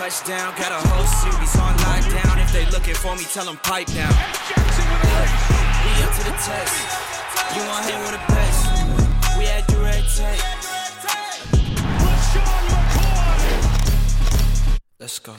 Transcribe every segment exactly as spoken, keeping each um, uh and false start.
touchdown. Got a whole series on lockdown. If they looking for me, tell them pipe down. We up to the test. You want hit with the best. We had direct take. Let's go.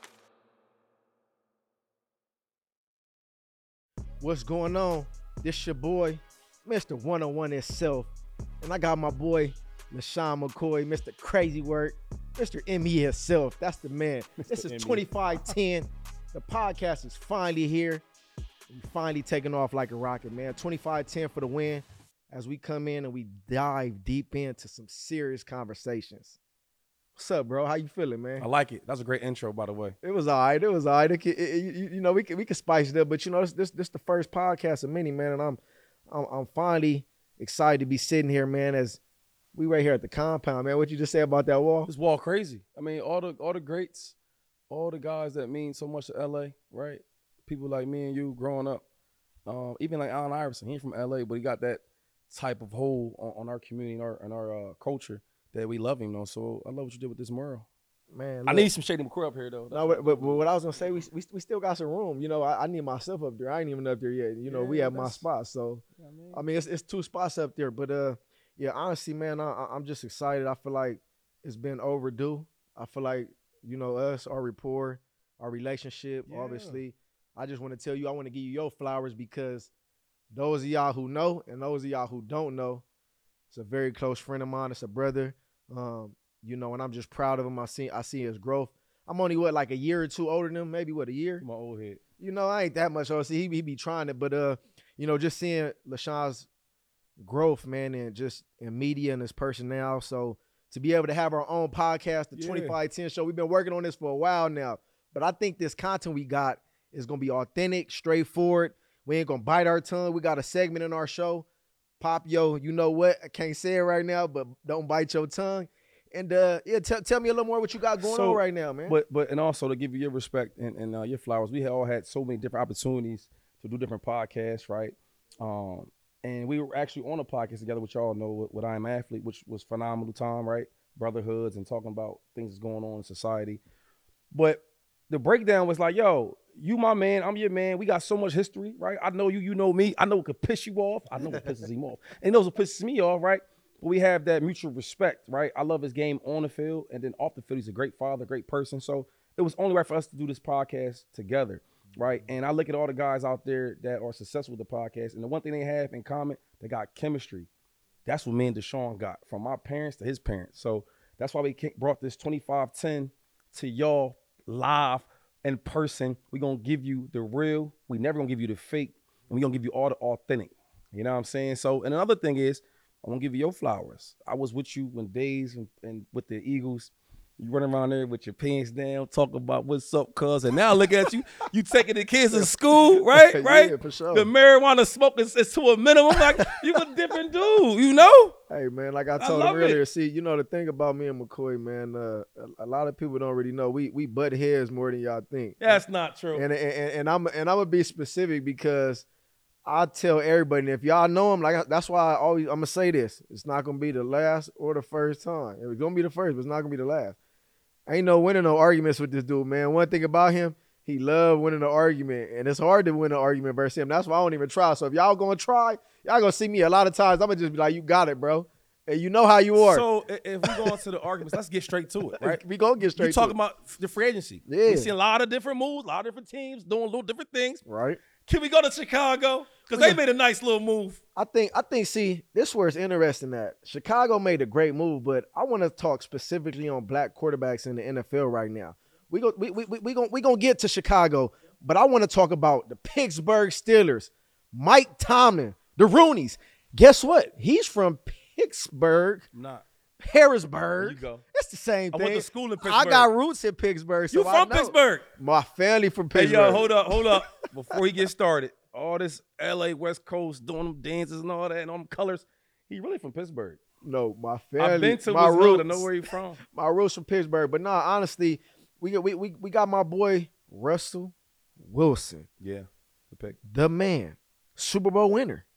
What's going on? This your boy, Mister one oh one itself. And I got my boy, LaShawn McCoy, Mister Crazy Work, Mister M E itself. That's the man. This is twenty-five ten. The podcast is finally here. We finally taking off like a rocket, man. twenty-five ten for the win as we come in and we dive deep into some serious conversations. What's up, bro? How you feeling, man? I like it. That's a great intro, by the way. It was all right. It was all right. It, it, it, you, you know, we can we can spice it up, but you know, this this this the first podcast of many, man, and I'm I'm, I'm finally excited to be sitting here, man, as we right here at the compound, man. What you just say about that wall? This wall crazy. I mean, all the all the greats, all the guys that mean so much to L A, right? People like me and you growing up, um, even like Allen Iverson. He ain't from L A, but he got that type of hold on, on our community and our and our uh, culture that we love him, though. So I love what you did with this mural. Man, look, I need some Shady McCoy up here, though. No, but, but, but what I was gonna say, we, we we still got some room. You know, I, I need myself up there. I ain't even up there yet. You know, yeah, we have my spot. So, yeah, I mean, I mean it's, it's two spots up there. But, uh, yeah, honestly, man, I, I'm just excited. I feel like it's been overdue. I feel like, you know, us, our rapport, our relationship, yeah. Obviously. I just want to tell you, I want to give you your flowers because those of y'all who know and those of y'all who don't know, it's a very close friend of mine. It's a brother. Um, you know, and I'm just proud of him. I see I see his growth. I'm only, what, like a year or two older than him, maybe, what, a year? My old head. You know, I ain't that much older. See, he, he be trying it. But, uh, you know, just seeing LaShawn's growth, man, and just in media and his personnel. So to be able to have our own podcast, the yeah. twenty-five ten show, we've been working on this for a while now. But I think this content we got is going to be authentic, straightforward. We ain't going to bite our tongue. We got a segment in our show. Pop, yo, you know what? I can't say it right now, but don't bite your tongue. And uh, yeah, t- tell me a little more what you got going so, on right now, man. But but and also to give you your respect and, and uh, your flowers, we have all had so many different opportunities to do different podcasts, right? Um, and we were actually on a podcast together, which y'all know, with, with I Am Athlete, which was phenomenal time, right? Brotherhoods and talking about things that's going on in society. But the breakdown was like, yo, you my man, I'm your man. We got so much history, right? I know you, you know me. I know what could piss you off. I know what pisses him off. And he knows what pisses me off, right? But we have that mutual respect, right? I love his game on the field, and then off the field, he's a great father, great person. So it was only right for us to do this podcast together, right? And I look at all the guys out there that are successful with the podcast, and the one thing they have in common, they got chemistry. That's what me and Deshaun got, from my parents to his parents. So that's why we brought this twenty-five ten to y'all live in person. We're going to give you the real. We never going to give you the fake, and we're going to give you all the authentic. You know what I'm saying? So, and another thing is, I want to give you your flowers. I was with you when days and, and with the Eagles. You running around there with your pants down, talking about what's up, cuz. And now look at you. You taking the kids to school, right? Right? Yeah, for sure. The marijuana smoke is, is to a minimum. Like, you a different dude, you know? Hey, man, like I told I him earlier, it. see, you know, the thing about me and McCoy, man, uh, a, a lot of people don't really know. We we butt heads more than y'all think. That's not true. And, and, and, I'm, and I'm going to be specific because I tell everybody, and if y'all know him, like that's why I always I'm gonna say this. It's not gonna be the last or the first time. It's gonna be the first, but it's not gonna be the last. Ain't no winning no arguments with this dude, man. One thing about him, he love winning an argument, and it's hard to win an argument versus him. That's why I don't even try. So if y'all gonna try, y'all gonna see me a lot of times. I'm gonna just be like, "You got it, bro," and you know how you are. So if we go into the arguments, let's get straight to it, right? We gonna get straight. You to talking it. about the free agency? Yeah, we see a lot of different moves, a lot of different teams doing little different things, right? Can we go to Chicago? Because they made a nice little move. I think, I think. See, this is where it's interesting that Chicago made a great move, but I want to talk specifically on black quarterbacks in the N F L right now. We go, we we we, we gonna we gonna get to Chicago, but I want to talk about the Pittsburgh Steelers, Mike Tomlin, the Rooneys. Guess what? He's from Pittsburgh. I'm not. Harrisburg. There you go. It's the same thing. I went to school in Pittsburgh. I got roots in Pittsburgh. So you from Pittsburgh? My family from Pittsburgh. Hey, yo, hold up, hold up. Before he gets started, all this L A West Coast doing them dances and all that and all them colors, he really from Pittsburgh. No, my family. I've been to my his roots. I know where he from. My roots from Pittsburgh. But nah, honestly, we got we, we, we got my boy Russell Wilson. Yeah, the pick. The man. Super Bowl winner.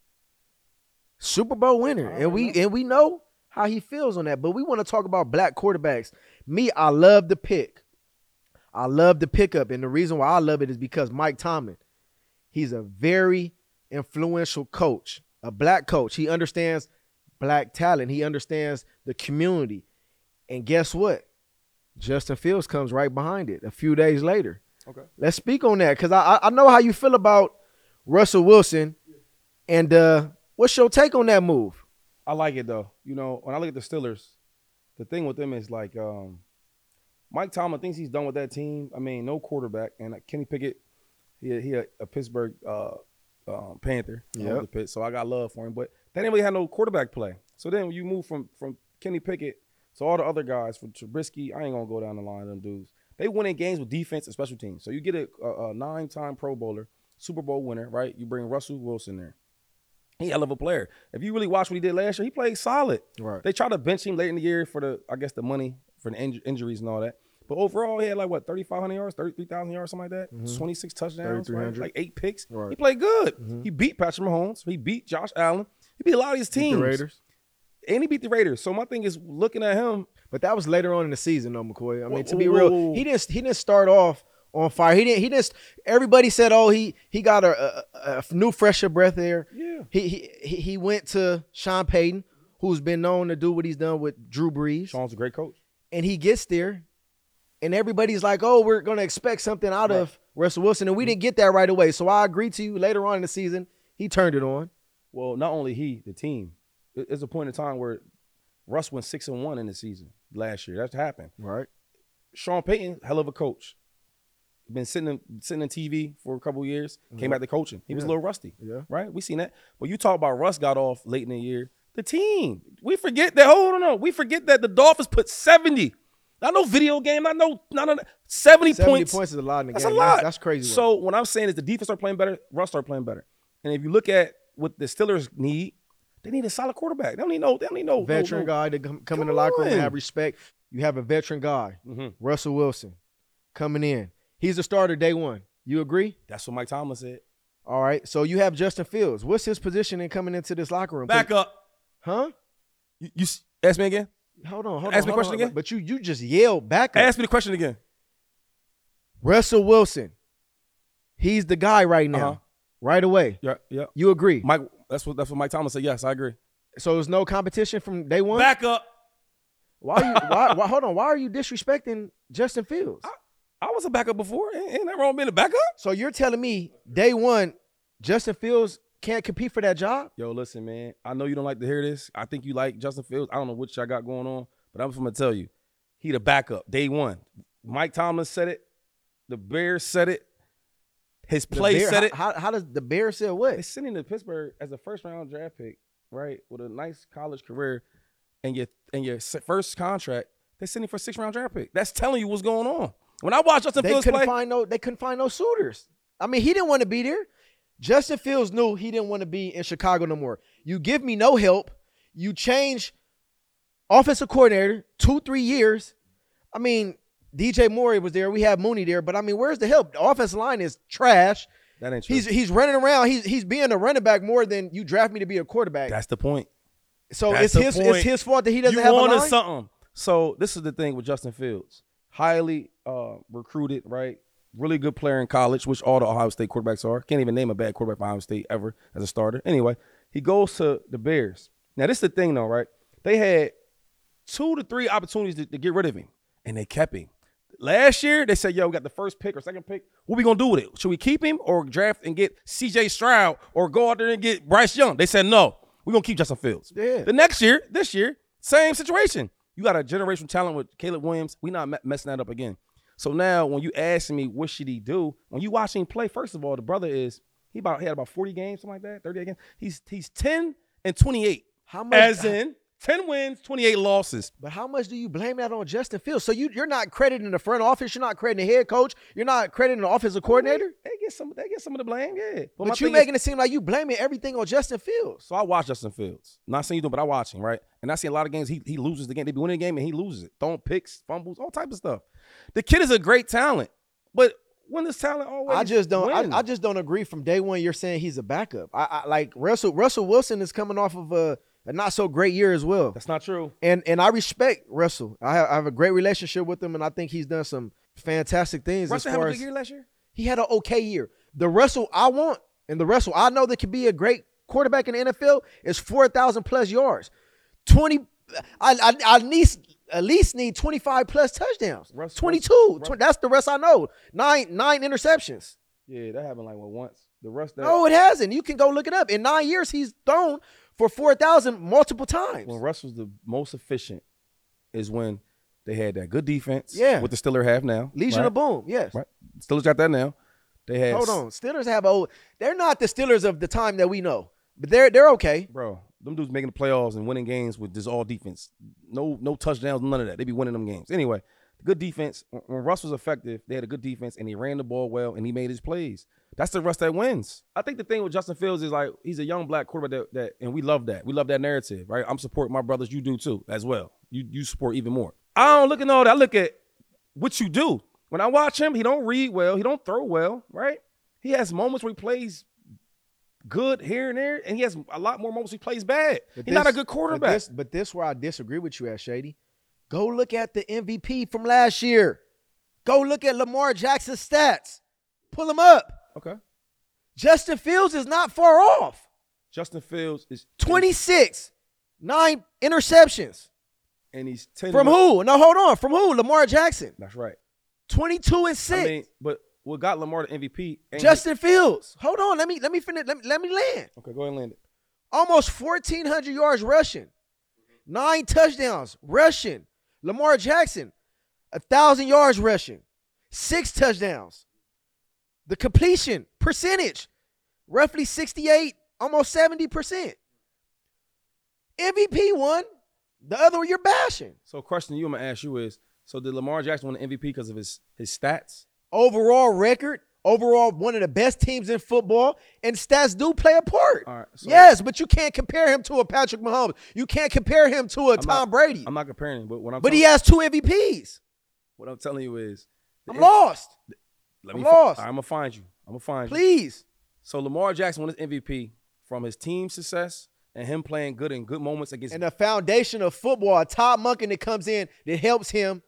Super Bowl winner. And we know. and we know how he feels on that. But we want to talk about black quarterbacks. Me, I love the pick. I love the pickup, and the reason why I love it is because Mike Tomlin, he's a very influential coach, a black coach. He understands black talent. He understands the community. And guess what? Justin Fields comes right behind it a few days later. Okay. Let's speak on that because I I know how you feel about Russell Wilson. And uh, what's your take on that move? I like it, though. You know, when I look at the Steelers, the thing with them is like um, Mike Tomlin thinks he's done with that team. I mean, no quarterback. And uh, Kenny Pickett, he, he a, a Pittsburgh uh, um, Panther. Yeah. So I got love for him. But they didn't really have no quarterback play. So then when you move from, from Kenny Pickett to all the other guys, from Trubisky, I ain't going to go down the line of them dudes. They win in games with defense and special teams. So you get a, a, a nine-time Pro Bowler, Super Bowl winner, right? You bring Russell Wilson there. He hell of a player. If you really watch what he did last year, he played solid. Right. They tried to bench him late in the year for the, I guess, the money for the inj- injuries and all that. But overall, he had like what, thirty-five hundred yards, thirty-three thousand yards, something like that. Mm-hmm. twenty-six touchdowns, right? like eight picks. Right. He played good. Mm-hmm. He beat Patrick Mahomes. He beat Josh Allen. He beat a lot of these teams. Beat the Raiders. And he beat the Raiders. So my thing is looking at him. But that was later on in the season, though, McCoy. I mean, Whoa, to be whoa, real, whoa. he didn't he didn't start off on fire. He didn't. He just. Everybody said, "Oh, he he got a, a, a new fresher breath there." Yeah. He he he went to Sean Payton, who's been known to do what he's done with Drew Brees, Sean's a great coach. and he gets there, and everybody's like, "Oh, we're gonna expect something out Right. of Russell Wilson," and we didn't get that right away. So I agree to you. Later on in the season, he turned it on. Well, not only he, the team. There's a point in time where Russ went six and one in the season last year. That's happened. Right. Sean Payton, hell of a coach. Been sitting in, sitting in T V for a couple of years. Came back to coaching. He was a Yeah. little rusty. Yeah. Right? We seen that. But you talk about Russ got off late in the year. The team. We forget that. Hold on, no. We forget that the Dolphins put seventy. Not no video game. Not no. Not no. seventy, seventy points. points is a lot in the That's game. a lot. That's, that's crazy. So what I'm saying is the defense start playing better. Russ start playing better. And if you look at what the Steelers need, they need a solid quarterback. They don't need no. They don't need no veteran no, no. guy to come, come in Come the locker room and on. have respect. You have a veteran guy, Mhm. Russell Wilson, coming in. He's a starter day one. You agree? That's what Mike Tomlin said. All right. So you have Justin Fields. What's his position in coming into this locker room? Back up. Huh? You, you s- ask me again. Hold on. Hold Ask on. me a hold question on. again? But you you just yelled back up. Ask me the question again. Russell Wilson. He's the guy right now. Uh-huh. Right away. Yeah, yeah. You agree? Mike, that's what that's what Mike Tomlin said. Yes, I agree. So there's no competition from day one? Back up. Why are you why, why hold on, why are you disrespecting Justin Fields? I was a backup before. Ain't, ain't that wrong being a backup? So you're telling me day one, Justin Fields can't compete for that job? Yo, listen, man. I know you don't like to hear this. I think you like Justin Fields. I don't know what y'all got going on, but I'm just gonna tell you, he the backup day one. Mike Tomlin said it. The Bears said it. His The play Bear- said it. How, how does the Bears say what? They sent him to Pittsburgh as a first round draft pick, right, with a nice college career, and your and your s- first contract. They sent him for a six round draft pick. That's telling you what's going on. When I watch Justin They Fields couldn't play, find no. They couldn't find no suitors. I mean, he didn't want to be there. Justin Fields knew he didn't want to be in Chicago no more. You give me no help. You change offensive coordinator two, three years. I mean, D J Moore was there. We have Mooney there, but I mean, where's the help? The offensive line is trash. that ain't true. He's he's running around. He's he's being a running back more than you draft me to be a quarterback. That's the point. so that's it's the his point. it's his fault that he doesn't You have a wanted line. something. So this is the thing with Justin Fields. Highly uh, recruited, right? Really good player in college, which all the Ohio State quarterbacks are. Can't even name a bad quarterback for Ohio State ever as a starter. Anyway, he goes to the Bears. Now, this is the thing, though, right? They had two to three opportunities to, to get rid of him, and they kept him. Last year, they said, yo, we got the first pick or second pick. What we going to do with it? Should we keep him or draft and get C J Stroud or go out there and get Bryce Young? They said, no, we're going to keep Justin Fields. Yeah. The next year, this year, same situation. You got a generational talent with Caleb Williams. We not me- messing that up again. So now when you asking me what should he do, when you watch him play, first of all, the brother is, he about he had about forty games, something like that, thirty games. He's he's ten and twenty-eight. How much? As in ten wins, twenty-eight losses. But how much do you blame that on Justin Fields? So you you're not crediting the front office, you're not crediting the head coach, you're not crediting the offensive coordinator. They get some they get some of the blame, yeah. my But you thing is- making it seem like you blaming everything on Justin Fields. So I watch Justin Fields. Not saying you do, but I watch him, right? And I see a lot of games he he loses the game. They be winning the game and he loses it. Throwing picks, fumbles, all type of stuff. The kid is a great talent, but when does talent always I just don't. win? I, I just don't agree. From day one, you're saying he's a backup. I, I like Russell. Russell Wilson is coming off of a, a not so great year as well. That's not true. And and I respect Russell. I have, I have a great relationship with him, and I think he's done some fantastic things. Russell as had far a good as, year last year? He had an okay year. The Russell I want and the Russell I know that can be a great quarterback in the N F L is four thousand plus yards. twenty I, I, I need, at least need twenty-five plus touchdowns. Russ, twenty-two. Russ, Russ. That's the rest I know. Nine nine interceptions. Yeah, that happened like what once. The rest that No, it hasn't. You can go look it up. In nine years, he's thrown for four thousand multiple times. When Russ was the most efficient is when they had that good defense. Yeah. What the Steelers have now. Legion right? of Boom, yes. Right. Steelers got that now. They had Hold on. Steelers have old. They're not the Steelers of the time that we know, but they're they're okay. Bro, them dudes making the playoffs and winning games with this all defense. No, no touchdowns, none of that. They be winning them games. Anyway, good defense. When Russ was effective, they had a good defense and he ran the ball well and he made his plays. That's the Russ that wins. I think the thing with Justin Fields is like he's a young black quarterback that, that and we love that. We love that narrative, right? I'm supporting my brothers. You do too, as well. You you support even more. I don't look at all that. I look at what you do. When I watch him, he don't read well. He don't throw well, right? He has moments where he plays good here and there, and he has a lot more moments he plays bad. But He's this, not a good quarterback. But this, but this where I disagree with you at, Shady. Go look at the M V P from last year. Go look at Lamar Jackson's stats. Pull them up. Okay. Justin Fields is not far off. Justin Fields is twenty-six, nine interceptions. And he's ten From who? No, hold on. From who? Lamar Jackson. That's right. twenty-two and six. I mean, but what got Lamar the M V P? Justin Fields. Hold on. Let me let me finish. Let me, let me land. Okay, go ahead and land it. Almost fourteen hundred yards rushing. Nine touchdowns rushing. Lamar Jackson, one thousand yards rushing. Six touchdowns. The completion percentage, roughly sixty-eight, almost seventy percent. M V P one. The other one you're bashing. So question you I'm going to ask you is, so did Lamar Jackson win the M V P because of his, his stats? Overall record, overall one of the best teams in football, and stats do play a part. All right, so yes, but you can't compare him to a Patrick Mahomes. You can't compare him to a I'm Tom not, Brady. I'm not comparing him, but what I'm but telling, he has two M V Ps. What I'm telling you is, I'm M- lost. Let I'm me lost. Fi- I'm gonna find you. I'm gonna find Please. you. Please. So Lamar Jackson won his M V P from his team success and him playing good in good moments against. And the foundation of football, a Todd Monken that comes in that helps him.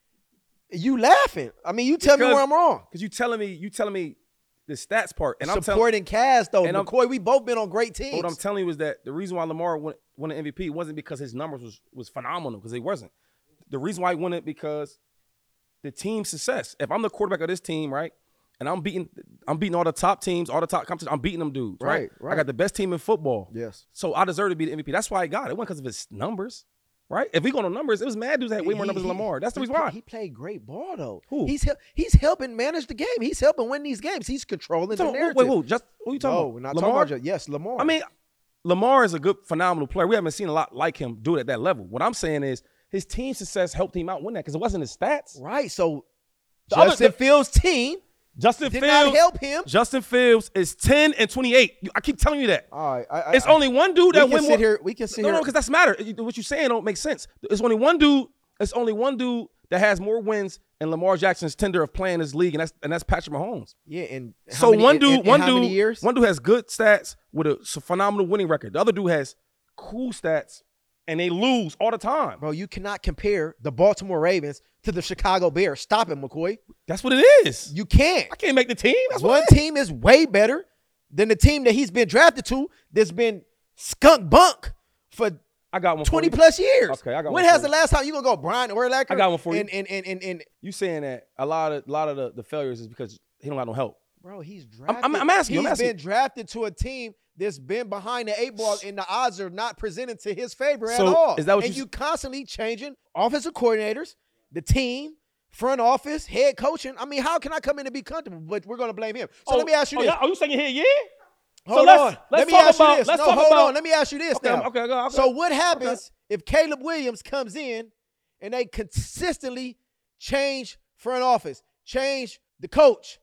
You laughing? I mean, you tell because, me where I'm wrong. Because you telling me, you telling me the stats part, and supporting I'm telling cast though. and McCoy, we both been on great teams. What I'm telling you is that the reason why Lamar won, won the M V P wasn't because his numbers was was phenomenal, because he wasn't. The reason why he won it because the team success. If I'm the quarterback of this team, right, and I'm beating, I'm beating all the top teams, all the top competition, I'm beating them dudes, right? Right, right. I got the best team in football. Yes. So I deserve to be the M V P. That's why I got it. It wasn't because of his numbers, right? If we go on numbers, it was mad dudes that had way more He- numbers he- than Lamar. That's the he reason play- why. He played great ball though. Who? He's hel- he's helping manage the game. He's helping win these games. He's controlling the So, narrative. wait, wait, just what are you talking no, about? we're not Lamar? talking about just, yes, Lamar. I mean, Lamar is a good, phenomenal player. We haven't seen a lot like him do it at that level. What I'm saying is his team success helped him out win that because it wasn't his stats. right. So The other- Justin the- Fields' team Justin did Fields not help him. Justin Fields is ten and twenty-eight. You- I keep telling you that. All right, I, I, It's I, only one dude we that can win sit more. here. We can sit no, here. no, because that's matter. You- What you're saying don't make sense. It's only one dude. It's only one dude that has more wins in Lamar Jackson's tender of playing this league, and that's and that's Patrick Mahomes. yeah, and how So many- one in- dude, in- in one how dude, many years? one dude has good stats with a s- phenomenal winning record. The other dude has cool stats, and they lose all the time. Bro, you cannot compare the Baltimore Ravens to the Chicago Bears. Stop it, McCoy. That's what it is. You can't. I can't make the team. That's One what it is. team is way better than the team that he's been drafted to that's been skunk bunk for I got one. twenty for you. plus years. Okay, I got when one has for the you. last time you gonna go Brian Urlacher? I got one for you. And and and and, and You saying that a lot of a lot of the, the failures is because he don't got no help. bro, he's drafted. I'm- I'm asking you, He's I'm asking been drafted to a team that's been behind the eight ball, and the odds are not presented to his favor at So, all. is that what and you you constantly changing offensive coordinators, the team, front office, head coaching. I mean, how can I come in and be comfortable? But we're gonna blame him. So let me ask you oh, this. y'all- Are you saying here, yeah? Hold so let's, on. Let's Let me talk ask about, you this. Let's no, talk hold about, on. Let me ask you this okay, now. Okay, okay, okay. So what happens if Caleb Williams comes in and they consistently change front office, change the coach,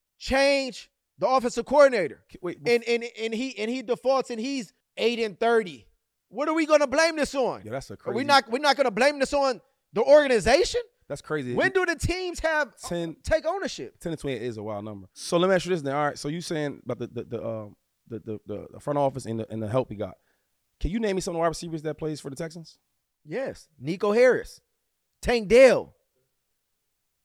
change the offensive coordinator, Wait, and and and he and he defaults and he's eight and thirty? What are we gonna blame this on? yeah, that's a Are crazy. we not we're not gonna blame this on the organization? That's crazy. When do the teams have ten, take ownership? ten to twenty-eight is a wild number. So let me ask you this then. All right. So you saying about the the the um the the, the, the front office and the and the help he got? Can you name me some of the wide receivers that plays for the Texans? Yes, Nico Harris, Tank Dell.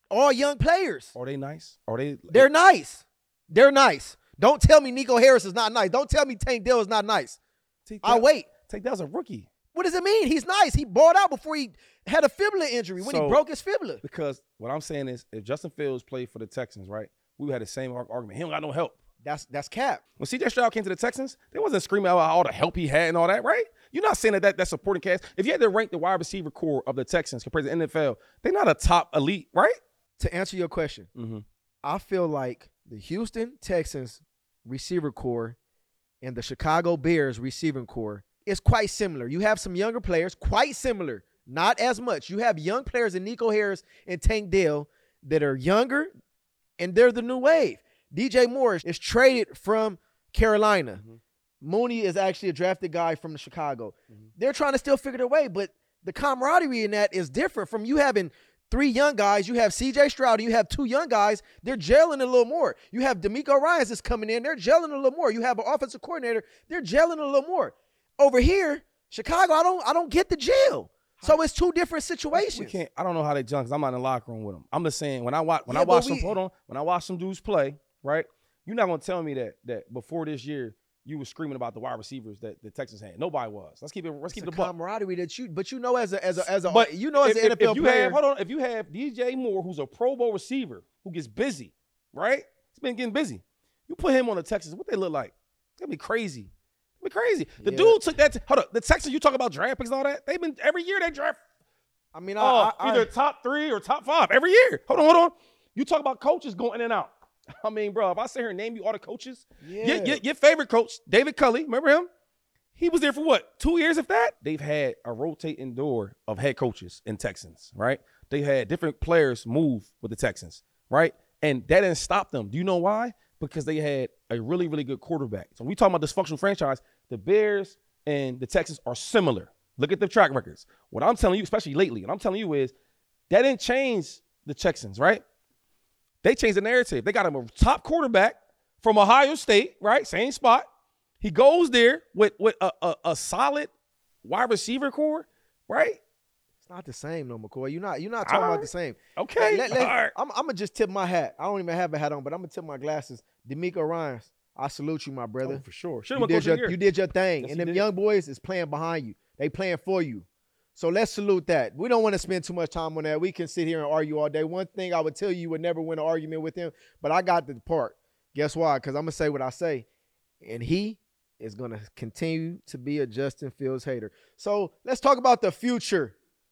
All young players. Are they nice? Are they? They're nice. They're nice. Don't tell me Nico Harris is not nice. Don't tell me Tank Dell is not nice. I'll wait. Tank Dell's a rookie. What does it mean? He's nice. He balled out before he had a fibula injury when so, he broke his fibula. Because what I'm saying is, if Justin Fields played for the Texans, right, we had the same argument. He don't got no help. That's that's cap. When C J Stroud came to the Texans, they wasn't screaming about all the help he had and all that, right? You're not saying that, that that's supporting cast. If you had to rank the wide receiver core of the Texans compared to the N F L, they're not a top elite, right? To answer your question, mm-hmm. I feel like the Houston Texans receiver core and the Chicago Bears receiving core is quite similar. You have some younger players, quite similar, not as much. You have young players in Nico Harris and Tank Dell that are younger, and they're the new wave. D J Moore is traded from Carolina. Mm-hmm. Mooney is actually a drafted guy from the Chicago. Mm-hmm. They're trying to still figure their way, but the camaraderie in that is different from you having three young guys. You have C J Stroud, and you have two young guys. They're gelling a little more. You have DeMeco Ryans is coming in. They're gelling a little more. You have an offensive coordinator. They're gelling a little more. Over here, Chicago, I don't I don't get the gel. So it's two different situations. We can't. I don't know how they jump because I'm not in the locker room with them. I'm just saying when I watch when yeah, I watch we, them. Hold on. When I watch some dudes play, right? You're not gonna tell me that that before this year you were screaming about the wide receivers that the Texans had. Nobody was. Let's keep it. Let's keep it the camaraderie that you. But you know, as a as a as a but you know, as if, an N F L if you player, have, hold on. If you have D J Moore, who's a Pro Bowl receiver who gets busy, right? He's been getting busy. You put him on the Texans. What they look like? It's gonna be crazy. It's gonna be crazy. The yeah. dude took that. To, hold up. The Texans. You talk about draft picks and all that. They've been every year they draft. I mean, oh, I, I, either I, top three or top five every year. Hold on, hold on. You talk about coaches going in and out. I mean, bro, if I sit here and name you all the coaches, yeah. your, your, your favorite coach, David Culley, remember him? He was there for what, two years if that? They've had a rotating door of head coaches in Texans, right? They had different players move with the Texans, right? And that didn't stop them. Do you know why? Because they had a really, really good quarterback. So when we talk about dysfunctional franchise, the Bears and the Texans are similar. Look at the track records. What I'm telling you, especially lately, and I'm telling you is that didn't change the Texans, right? They changed the narrative. They got him a top quarterback from Ohio State, right? Same spot. He goes there with, with a, a, a solid wide receiver core, right? It's not the same, no, McCoy. You're not, you're not talking right. about the same. Okay. Let, let, All right. I'm, I'm going to just tip my hat. I don't even have a hat on, but I'm going to tip my glasses. DeMeco Ryans, I salute you, my brother. Oh, for sure. You did, your, you did your thing. Yes, and them did. young boys is playing behind you. They playing for you. So let's salute that. We don't want to spend too much time on that. We can sit here and argue all day. One thing I would tell you, you would never win an argument with him, but I got the part. Guess why? Because I'm going to say what I say. And he is going to continue to be a Justin Fields hater. So let's talk about the future.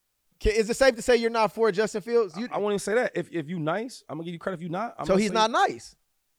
Is it safe to say you're not for Justin Fields? You, I, I won't even say that. If if you nice, I'm going to give you credit if you're not. I'm so he's say, not nice?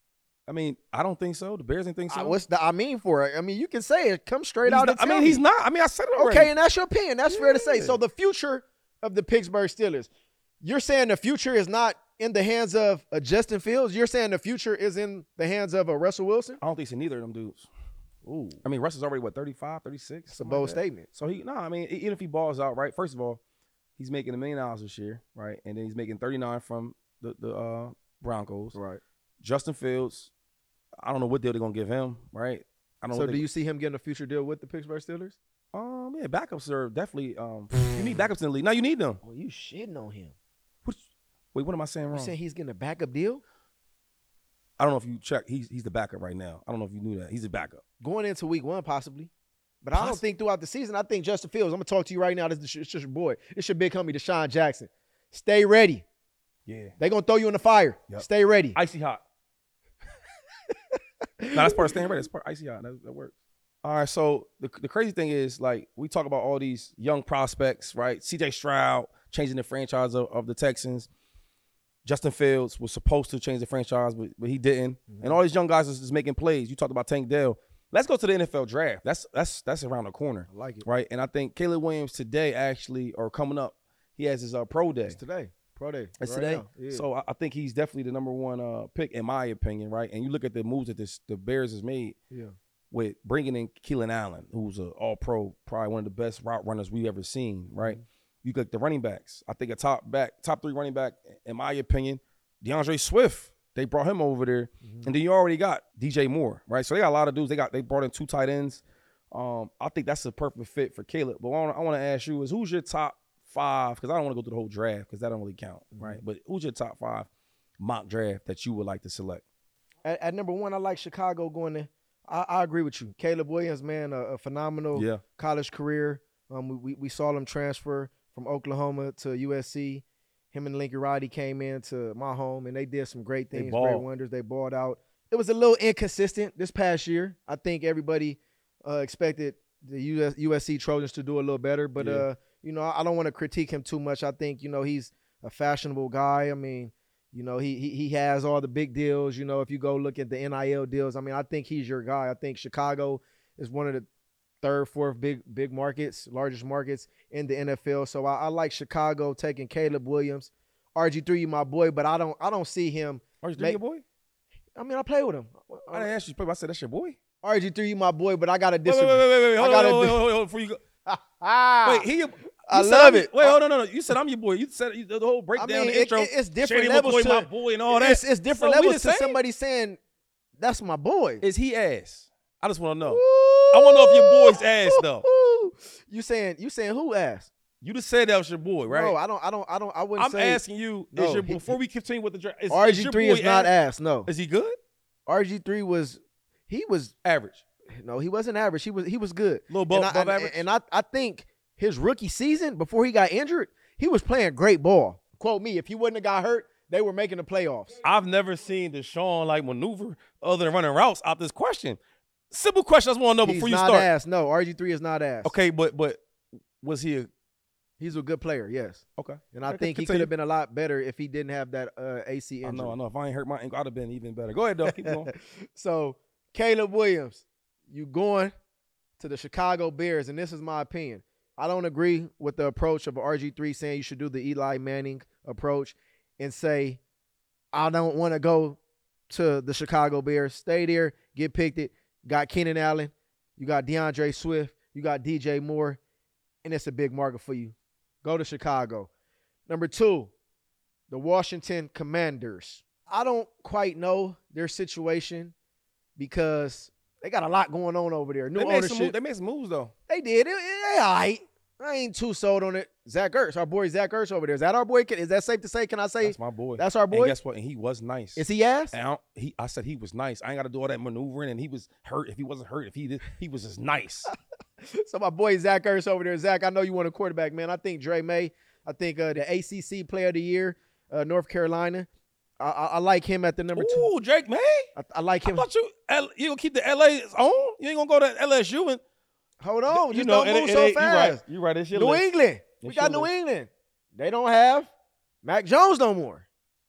I mean, I don't think so. The Bears didn't think so. I, what's the I mean for it? I mean, you can say it. Come straight he's out not, and tell I mean, me. he's not. I mean, I said it already. Okay, and that's your opinion. That's yeah. fair to say. So the future of the Pittsburgh Steelers, you're saying the future is not in the hands of a Justin Fields? You're saying the future is in the hands of a Russell Wilson? I don't think it's in neither of them dudes. Ooh. I mean, Russell's already, what, thirty-five, thirty-six? It's a bold like statement. So, he no, I mean, even if he balls out, right, first of all, he's making a million dollars this year, right? And then he's making thirty-nine from the, the uh, Broncos. Right. Justin Fields, I don't know what deal they're going to give him, right? I don't so know do you see him getting a future deal with the Pittsburgh Steelers? Um, yeah, backups are definitely um, – you need backups in the league. Now you need them. Well, you shitting on him. What, wait, what am I saying wrong? You saying he's getting a backup deal? I don't know if you check. He's he's the backup right now. I don't know if you knew that. He's a backup. Going into week one, possibly. But Poss- I don't think throughout the season. I think Justin Fields, I'm going to talk to you right now. This is just your boy. It's your big homie, Deshaun Jackson. Stay ready. Yeah. They're going to throw you in the fire. Yep. Stay ready. Icy hot. No, that's part of staying ready. That's part of icy hot. That, that works. All right, so the the crazy thing is, like, we talk about all these young prospects, right? C J Stroud changing the franchise of, of the Texans. Justin Fields was supposed to change the franchise, but, but he didn't. Mm-hmm. And all these young guys is, is making plays. You talked about Tank Dell. Let's go to the N F L draft. That's that's that's around the corner. I like it. Right? And I think Caleb Williams today actually, or coming up, he has his uh, pro day. It's today. Pro day. It's right today. Yeah. So I, I think he's definitely the number one uh, pick, in my opinion, right? And you look at the moves that this, the Bears has made. Yeah. With bringing in Keelan Allen, who's an all-pro, probably one of the best route runners we've ever seen, right? Mm-hmm. You got the running backs. I think a top back, top three running back, in my opinion, DeAndre Swift. They brought him over there. Mm-hmm. And then you already got D J Moore, right? So they got a lot of dudes. They got they brought in two tight ends. Um, I think that's a perfect fit for Caleb. But what I want to ask you is, who's your top five, because I don't want to go through the whole draft because that don't really count, Mm-hmm. right? But who's your top five mock draft that you would like to select? At, at number one, I like Chicago going there. I, I agree with you. Caleb Williams, man, a, a phenomenal Yeah. college career. Um, we, we saw him transfer from Oklahoma to U S C. Him and Lincoln Riley came into my home, and they did some great They things, great balled. wonders. They balled out. It was a little inconsistent this past year. I think everybody uh, expected the U S, U S C Trojans to do a little better, but Yeah. uh, you know, I don't want to critique him too much. I think, you know, he's a fashionable guy. I mean, you know, he, he he has all the big deals. You know, if you go look at the N I L deals, I mean, I think he's your guy. I think Chicago is one of the third, fourth big big markets, largest markets in the N F L. So I, I like Chicago taking Caleb Williams. R G three, you my boy, but I don't I don't see him. R G three, Make- your boy? I mean, I play with him. I didn't ask you to play, but I said that's your boy. R G three, you my boy, but I got to Wait, wait, disagree. wait, wait, wait, I hold on, gotta hold on, do- hold on, hold on, before you go. Ah, Wait, he. You I said love I'm- it. Wait, hold on, no, no. You said I'm your boy. You said you- the whole I breakdown, mean, the it- intro. it- it's different Shady levels McCoy, to my boy, and all that. It's, it's different So we levels the to same? somebody saying that's my boy. Is he ass? I just want to know. I want to know if your boy's ass though. You saying you saying who asked? You just said that was your boy, right? No, I don't. I don't. I don't. I wouldn't I'm say. asking you. No, is your he- before we continue with the draft? Is, R is G your three boy is not ass? ass. No, Is he good? R G three was. He was Average. no. He wasn't average. He was. He was good. Little above, and I, above and- average. And I. I think his rookie season before he got injured, he was playing great ball. Quote me. If he wouldn't have got hurt, they were making the playoffs. I've never seen Deshaun like maneuver other than running routes out this question. Simple question. I just want to know He's before you not start. ass. No, R G three is not ass. Okay, but but was he a He's a good player. Yes. okay? And I Okay, think he continue. could have been a lot better if he didn't have that uh, A C I injury. know, I know. If I ain't hurt my ankle, I'd have been even better. Go ahead, though. Keep going. So Caleb Williams, you going to the Chicago Bears, and this is my opinion. I don't agree with the approach of R G three saying you should do the Eli Manning approach and say, I don't want to go to the Chicago Bears. Stay there, get picked it. Got Keenan Allen, you got DeAndre Swift, you got D J Moore, and it's a big market for you. Go to Chicago. Number two, the Washington Commanders. I don't quite know their situation because they got a lot going on over there. New They made, some ownership. move, they made some moves though. They did. It, it, all right. I ain't too sold on it. Zach Ertz, our boy Zach Ertz over there. Is that our boy? Can- Is that safe to say? Can I say That's my boy. that's our And boy? guess what? And he was nice. Is he ass? And I, don't- he, I said he was nice. I ain't got to do all that maneuvering. And he was hurt. If he wasn't hurt, if he did, he was just nice. So my boy Zach Ertz over there. Zach, I know you want a quarterback, man. I think Dre May. I think uh, the A C C Player of the Year, uh, North Carolina. I, I, I like him at the number two. Ooh, Drake May. I, I like I him. thought you L, you gonna keep the L A's on. You ain't gonna go to L S U and Hold on, you just know don't it- move it so ain't- you fast. right. You right. It's your New list. England. We It's got your New list. England. They don't have Mac Jones no more.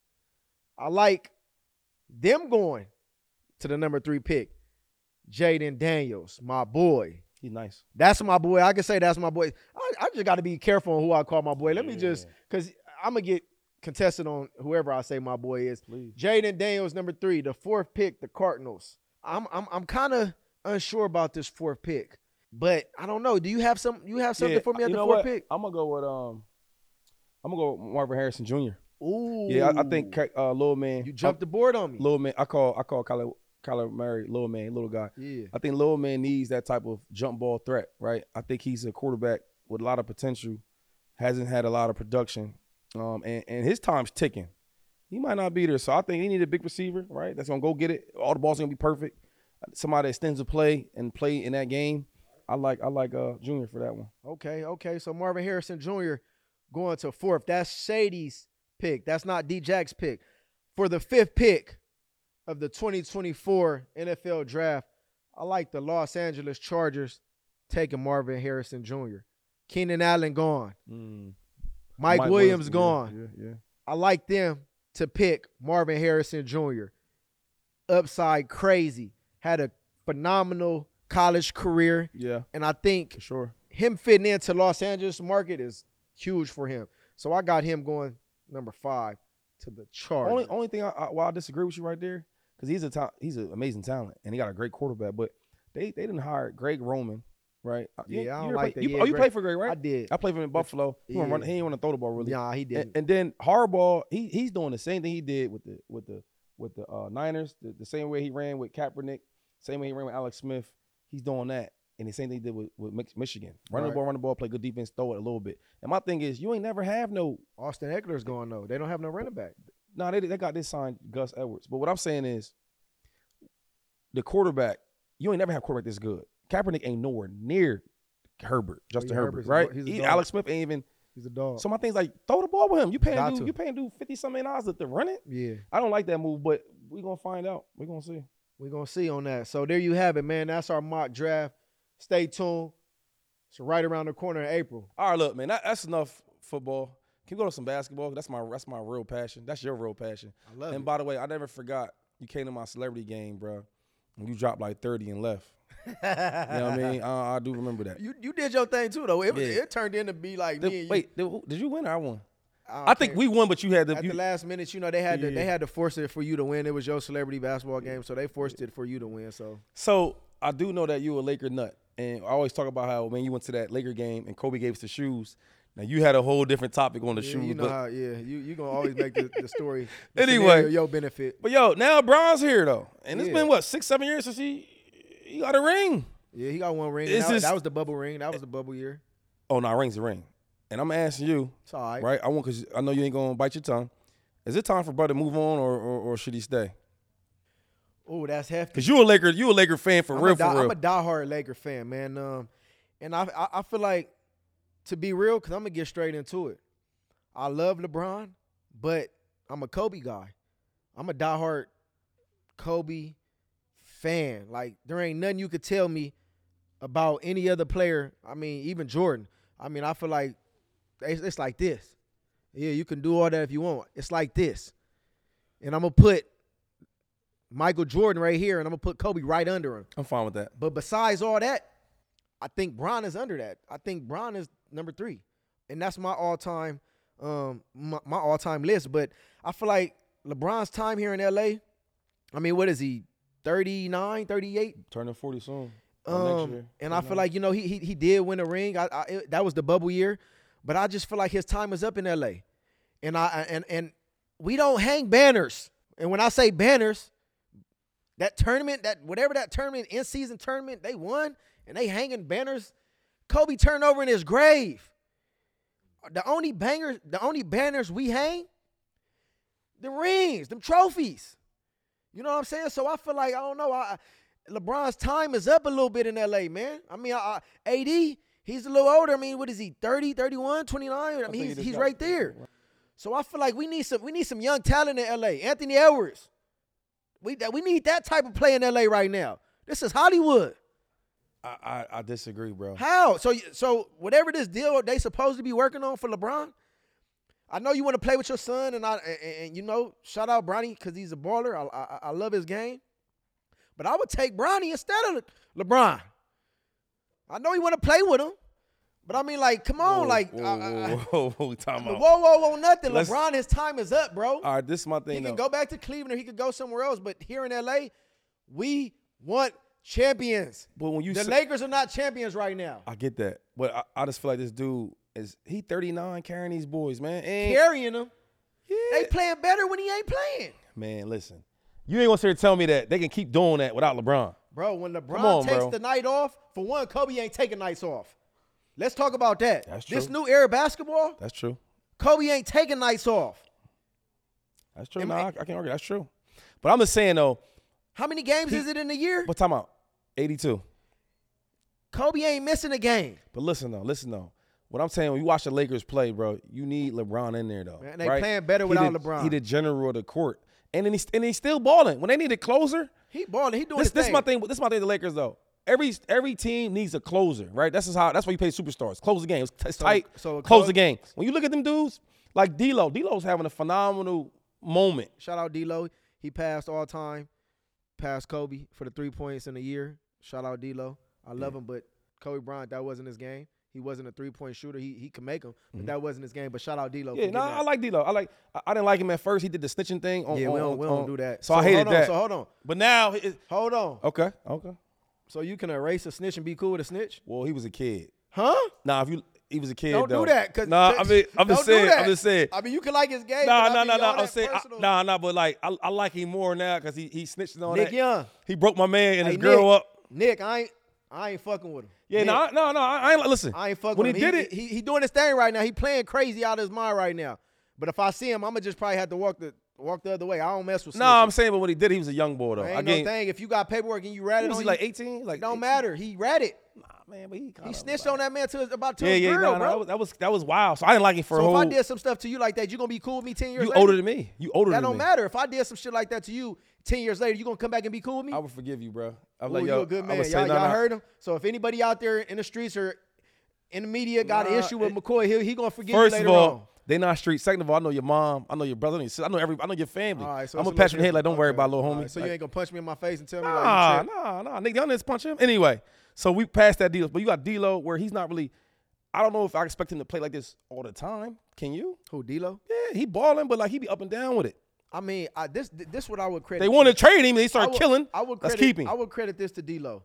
I like them going to the number three pick. Jaden Daniels, my boy. He's nice. That's my boy. I can say that's my boy. I, I just got to be careful on who I call my boy. Let me just, because I'm going to get contested on whoever I say my boy is. Please. Jaden Daniels, number three, the fourth pick, the Cardinals. I'm I'm I'm kind of unsure about this fourth pick, but I don't know. Do you have some? You have something Yeah, for me at you the know fourth what? pick? I'm gonna go with um. I'm gonna go with Marvin Harrison Junior Ooh, Yeah, I, I think uh, little man. you jumped the board on me. Little man. I call I call Kyler Kyler Murray little man, little guy. Yeah, I think little man needs that type of jump ball threat, right? I think he's a quarterback with a lot of potential, hasn't had a lot of production, um, and, and his time's ticking. He might not be there, so I think he need a big receiver, right? That's gonna go get it. All the balls gonna be perfect. Somebody that extends the play and play in that game. I like I like uh Junior for that one. okay, okay. So Marvin Harrison Junior going to fourth. That's Shady's pick. That's not D-Jack's pick. For the fifth pick of the twenty twenty-four N F L Draft, I like the Los Angeles Chargers taking Marvin Harrison Junior Keenan Allen gone. Mm. Mike, Williams yeah, gone. Yeah, yeah. I like them to pick Marvin Harrison Junior Upside crazy. Had a phenomenal college career. Yeah, And I think for sure. him fitting into Los Angeles market is huge for him. So I got him going number five to the Chargers. Only only thing I, I well I disagree with you right there because he's a ta- he's an amazing talent and he got a great quarterback. But they they didn't hire Greg Roman, right? You- Yeah, I you don't ever like play- that. You, Yeah, oh, you Greg- played for Greg, right? I did. I played for him in Buffalo. He, Yeah. run, he ain't want to throw the ball really. Nah, he And, didn't. and then Harbaugh, he he's doing the same thing he did with the with the with the uh, Niners, the, the same way he ran with Kaepernick, same way he ran with Alex Smith. He's doing that. And the same thing they did with, with Michigan. Run Right. the ball, run the ball, play good defense, throw it a little bit. And my thing is, you ain't never have no. Austin Eckler's going though. They don't have no running back. No, nah, they they got this signed Gus Edwards. But what I'm saying is, the quarterback, you ain't never have a quarterback this good. Kaepernick ain't nowhere near Herbert, Justin yeah, Herbert, Herbert's a right? dog. He's a He, dog. Alex Smith ain't even. He's a dog. So my thing's like, throw the ball with him. You paying Got dude, to. you paying dude fifty something dollars to run it. Yeah. I don't like that move, but we gonna find out. We gonna see. We're going to see on that. So there you have it, man. That's our mock draft. Stay tuned. It's right around the corner in April. All right, look, man, that, that's enough football. Can we go to some basketball? That's my that's my real passion. That's your real passion. I love and it. by the way, I never forgot you came to my celebrity game, bro. And you dropped like thirty and left. You know what I mean? Uh, I do remember that. You you did your thing too, though. It, was- Yeah. it turned in to be like Did- me and wait, did, did you win or I won? you. I think can't- we won, but you had the. At You, the last minute, you know, they had to Yeah. they had to force it for you to win. It was your celebrity basketball game, so they forced it for you to win. So so I do know that you a Laker nut, and I always talk about how when you went to that Laker game and Kobe gave us the shoes. Now you had a whole different topic on the yeah, shoes, you know but how, yeah, you you gonna always make the, the story the Anyway. scenario your benefit. but yo, now Bron's here though, and it's Yeah. been what six, seven years since he he got a ring. Yeah, he got one ring. It's That, just- that was the bubble ring. That was the bubble year. Oh no, ring's a ring, and I'm asking you. It's all right. Right, I want because I know you ain't gonna bite your tongue. Is it time for brother to move on, or or, or should he stay? Oh, that's hefty. Because you a Laker, you a Laker fan for I'm real, a die, for real. I'm a diehard Laker fan, man. Um, and I, I I feel like, to be real, because I'm gonna get straight into it. I love LeBron, but I'm a Kobe guy. I'm a diehard Kobe fan. Like there ain't nothing you could tell me about any other player. I mean, even Jordan. I mean, I feel like it's, it's like this. Yeah, you can do all that if you want. It's like this, and I'm gonna put Michael Jordan right here, and I'm gonna put Kobe right under him. I'm fine with that. But besides all that, I think Bron is under that. I think Bron is number three, and that's my all-time, um, my, my all-time list. But I feel like LeBron's time here in L A. I mean, what is he? thirty-nine, thirty-eight. Turning forty soon. or next Um, year. and I feel like you know he he, he did win a ring. I, I it, that was the bubble year, but I just feel like his time is up in L A. And I and and we don't hang banners. And when I say banners, that tournament, that whatever that tournament, in season tournament, they won and they hanging banners. Kobe turned over in his grave. The only bangers, the only banners we hang, the rings, them trophies. You know what I'm saying? So I feel like I don't know. I, LeBron's time is up a little bit in L A, man. I mean, I, I, A D, he's a little older. I mean, what is he? thirty, thirty-one, twenty-nine? I think mean, he he's, just he's got- right there. So I feel like we need some we need some young talent in L A. Anthony Edwards. We that we need that type of play in L A right now. This is Hollywood. I, I I disagree, bro. How? So so whatever this deal they supposed to be working on for LeBron, I know you want to play with your son, and I and, and you know, shout out Bronny because he's a baller. I, I I love his game, but I would take Bronny instead of Le- LeBron. I know you want to play with him, but I mean, like, come on, Whoa, like, whoa, I- I- I- whoa, whoa, whoa, time whoa, out. whoa, whoa, nothing. Let's- LeBron, his time is up, bro. All right, this is my He thing. can though. go back to Cleveland or he could go somewhere else, but here in L A, we want champions. But when you The say, Lakers are not champions right now. I get that, but I, I just feel like this dude is he thirty-nine carrying these boys, man. And Carrying them. yeah, They playing better when he ain't playing. man, listen, you ain't gonna sit here tell me that they can keep doing that without LeBron. Bro, when LeBron on, takes bro. the night off, for one, Kobe ain't taking nights off. Let's talk about that. That's This true. new era of basketball, That's true. Kobe ain't taking nights off. That's true. Am No, I- I, I can't argue. That's true. But I'm just saying though. How many games He- is it in a year? But time out. eighty-two. Kobe ain't missing a game. But listen though, listen though. What I'm saying, when you watch the Lakers play, bro, you need LeBron in there though. Man, they right? playing better He without the- LeBron. He the general of the court, and then he's and he's still balling. When they need a closer, He balling. He doing this his this thing. my thing. This is my thing. with The Lakers though. Every every team needs a closer, right? That's just how. That's why you pay superstars. Close the game. It's, it's So- tight. so a close clo- the game. When you look at them dudes, like D'Lo, D'Lo's having a phenomenal moment. Shout out D'Lo. He passed all time, passed Kobe for the three points in a year. Shout out D'Lo. I love him, but Kobe Bryant, that wasn't his game. He wasn't a three point shooter. He he could make them, but that wasn't his game. But shout out D'Lo. Mm-hmm. Yeah, for no, getting I that. like D'Lo. I like. I, I didn't like him at first. He did the snitching thing. On, Yeah, we on- don't we on- don't do that. So, I hated hold on, that. So hold on, But now, it, hold on. okay, okay. So you can erase a snitch and be cool with a snitch, Well, he was a kid. huh? Nah, if you he was a kid. Don't though. do that, cause Nah, I mean, I'm just don't do saying. that. I'm just saying. I mean, you can like his game. Nah, but nah, I nah, mean, nah. all I'm that saying, I, personal- nah, nah. But like, I, I like him more now because he he snitched on Nick that. Young. He broke my man and Hey, his girl Nick, up. Nick, I ain't I ain't fucking with him. Yeah, Nick, no, no, no. I ain't listen. I ain't fucking when with he him. did he, it. He, he doing his thing right now. He playing crazy out of his mind right now. But if I see him, I'm gonna just probably have to walk the walk the other way. I don't mess with. No, snitches. I'm saying, but when he did it, he was a young boy though. Ain't I no gave, thing. If you got paperwork and you ratted was on he you, like eighteen? Like it don't eighteen? matter. He ratted. Nah, man, but he He snitched on that man to his, about to Yeah, his yeah, girl, no, no, bro. that was, that was that was wild. So I didn't like him for a So whole. if I did some stuff to you like that, you gonna be cool with me ten years you later? older than me. You older That than don't me. matter. If I did some shit like that to you ten years later, you gonna come back and be cool with me? I would forgive you, bro. I'm Ooh, like, you yo, a good I man. would say, Y'all, nah, y'all nah. heard him. So if anybody out there in the streets or in the media got an Nah, issue with it- McCoy, he he gonna forgive First you of later all, on. they not street. Second of all, I know your mom. I know your brother. I know your sister. I know every. I know your family. All right, so I'm it's gonna a pat you in the head little like, don't worry different. about little Okay. homie. All right, so Like, you ain't gonna punch me in my face and tell me Nah, like you tripped. nah, nah. Nigga, y'all didn't punch him. Anyway, so we passed that deal. But you got D-Lo where he's not really. I don't know if I expect him to play like this all the time. Can you? Who, D-Lo? Yeah, he balling, but like he be up and down with it. I mean, I, this this what I would credit. They want to trade him, and they start I would, killing. I would Let's credit, keep him. I would credit this to D-Lo.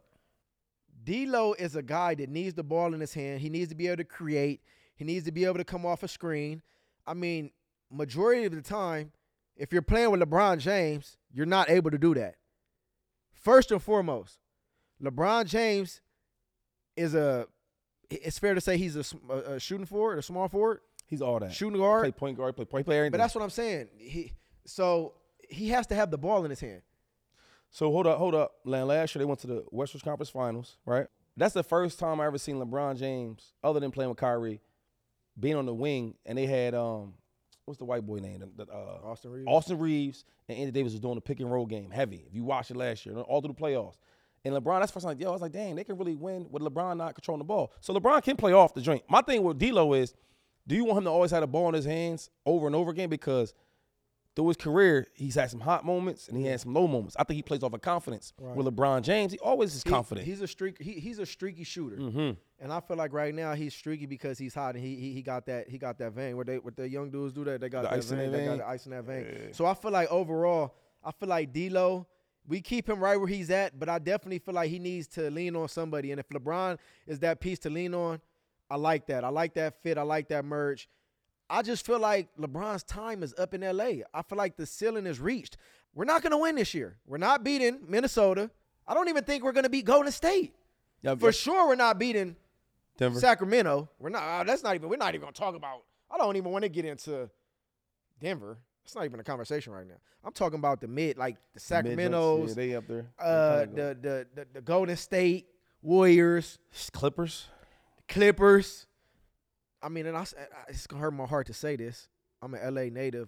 D-Lo is a guy that needs the ball in his hand. He needs to be able to create. He needs to be able to come off a screen. I mean, majority of the time, if you're playing with LeBron James, you're not able to do that. First and foremost, LeBron James is a, it's fair to say he's a, a, a shooting forward, a small forward, He's all that. shooting guard. Play point guard, play point, play everything. But that's what I'm saying. He So he has to have the ball in his hand. So hold up, hold up. Lan, last year they went to the Western Conference Finals, right? That's the first time I ever seen LeBron James, other than playing with Kyrie, being on the wing, and they had um, what's the white boy name? The, the, uh, Austin Reeves. Austin Reeves and Anthony Davis was doing the pick and roll game, heavy. If you watched it last year, all through the playoffs. And LeBron, that's the first time, like, yo, I was like, dang, they can really win with LeBron not controlling the ball. So LeBron can play off the joint. My thing with D-Lo is, do you want him to always have the ball in his hands over and over again? Because through his career, he's had some hot moments and he had some low moments. I think he plays off of confidence. Right. With LeBron James, he always is He- confident. He's a streak. He, he's a streaky shooter, Mhm. and I feel like right now he's streaky because he's hot and he he, he got that he got that vein. Where they what the young dudes do that they got The that ice in vein. that They got vein? the ice in that vein. So I feel like overall, I feel like D-Lo, we keep him right where he's at, but I definitely feel like he needs to lean on somebody. And if LeBron is that piece to lean on, I like that. I like that fit. I like that merge. I just feel like LeBron's time is up in L A. I feel like the ceiling is reached. We're not going to win this year. We're not beating Minnesota. I don't even think we're going to beat Golden State. Yeah, For sure, we're not beating Denver. Sacramento. We're not. Uh, that's not even. We're not even going to talk about. I don't even want to get into Denver. It's not even a conversation right now. I'm talking about the mid, like the Sacramentos, Yeah, they up there. uh, They kinda go. the, the the the Golden State Warriors, Clippers. Clippers. I mean, and I, s- I- it's gonna hurt my heart to say this. I'm an L A native,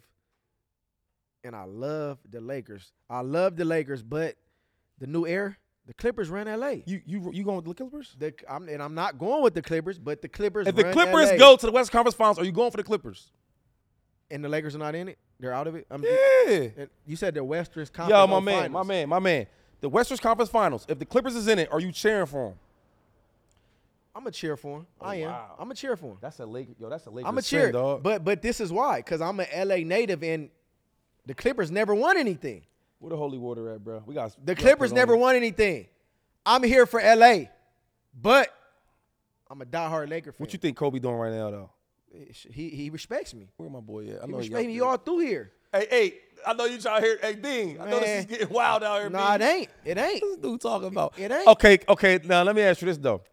and I love the Lakers. I love the Lakers, but the new era, the Clippers run L A. You you you going with the Clippers? The, I'm, and I'm not going with the Clippers, but the Clippers. If the run Clippers L A. go to the Western Conference Finals, are you going for the Clippers? and the Lakers are not in it, they're out of it. I'm, Yeah. and you said the Western Conference. Yo, my oh, man, finals. my man, my man. The Western Conference Finals. If the Clippers is in it, are you cheering for them? I'm a cheer for him. I am. wow. I'm a cheer for him. That's a Laker. Yo, that's a Lakers I'm a sin, cheer, dog. but but this is why, because I'm an L A native, and the Clippers never won anything. Where the holy water at, bro? We got The we got Clippers put never on- won anything. I'm here for L A, but I'm a diehard Laker fan. What you think Kobe doing right now, though? He he respects me. Where my boy at? I He know respects he me out all through here. there. Hey, hey, I know you trying to hear. Hey, Dean, I know this is Man. getting wild out here. Nah, it Dean. ain't. It ain't. What's this dude talking about? It ain't. Okay, okay. Now let me ask you this though,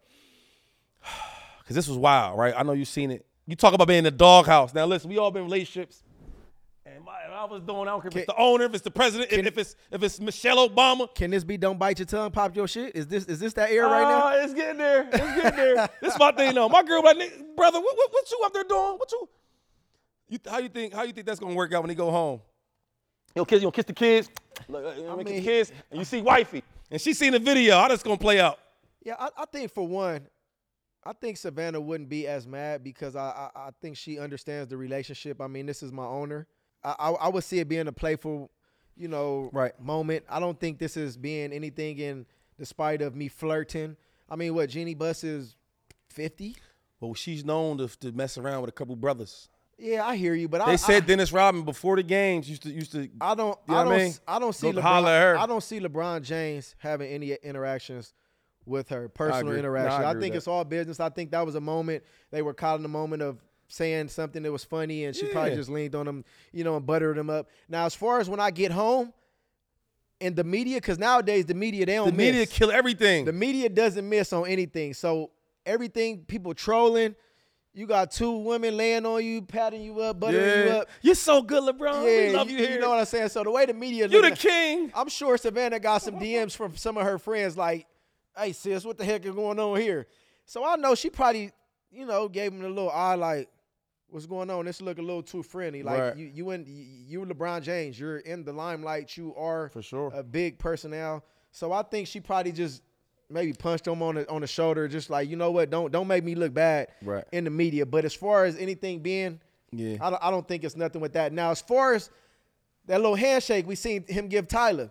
because this was wild, right? I know you seen it. You talk about being in the doghouse. Now listen, we all been in relationships, and my, if I was doing, I don't care if Can- it's the owner, if it's the president, if, can- if it's if it's Michelle Obama. Can this be don't bite your tongue, pop your shit? Is this is this that era right now? Ah, it's getting there. It's getting there. This is my thing though. My girl, like, "Nigga, brother, what, what what you up there doing? What you? You how you think how you think that's gonna work out when he go home? You'll kiss, you'll kiss the kids. Look, you know, I kiss mean, the kids, and you see wifey, and she seen the video. How that's gonna play out? Yeah, I, I think for one, I think Savannah wouldn't be as mad because I, I I think she understands the relationship. I mean, this is my owner. I I, I would see it being a playful, you know, Right. moment. I don't think this is being anything in the spite of me flirting. I mean, what Jeannie Buss is fifty? Well, she's known to, to mess around with a couple brothers. Yeah, I hear you, but They I, said I, Dennis Rodman before the games used to used to. I don't You know I what don't I mean? I don't see Go LeBron, holler at her. I don't see LeBron James having any interactions with her, personal agree. interaction. No, I I, agree think with it's all business. I think that was a moment they were caught in the moment of saying something that was funny, and she probably Yeah. just leaned on him, you know, and buttered him up. Now, as far as when I get home, And the media, because nowadays the media, they don't The miss. media kill everything. The media doesn't miss on anything. So everything, people trolling. You got two women laying on you, patting you up, buttering yeah. you up. You're so good, LeBron. Yeah, we love you, you, here. you know what I'm saying? So the way the media, You the looking- king. I'm sure Savannah got some D Ms from some of her friends like, hey, sis, what the heck is going on here? So I know she probably, you know, gave him a little eye like, what's going on? This look a little too friendly. Like, Right. you you and you LeBron James, you're in the limelight. You are For sure. a big personnel. So I think she probably just maybe punched him on the on the shoulder, just like, you know what, don't don't make me look bad Right. in the media. But as far as anything being, Yeah. I don't, I don't think it's nothing with that. Now, as far as that little handshake we seen him give Tyler,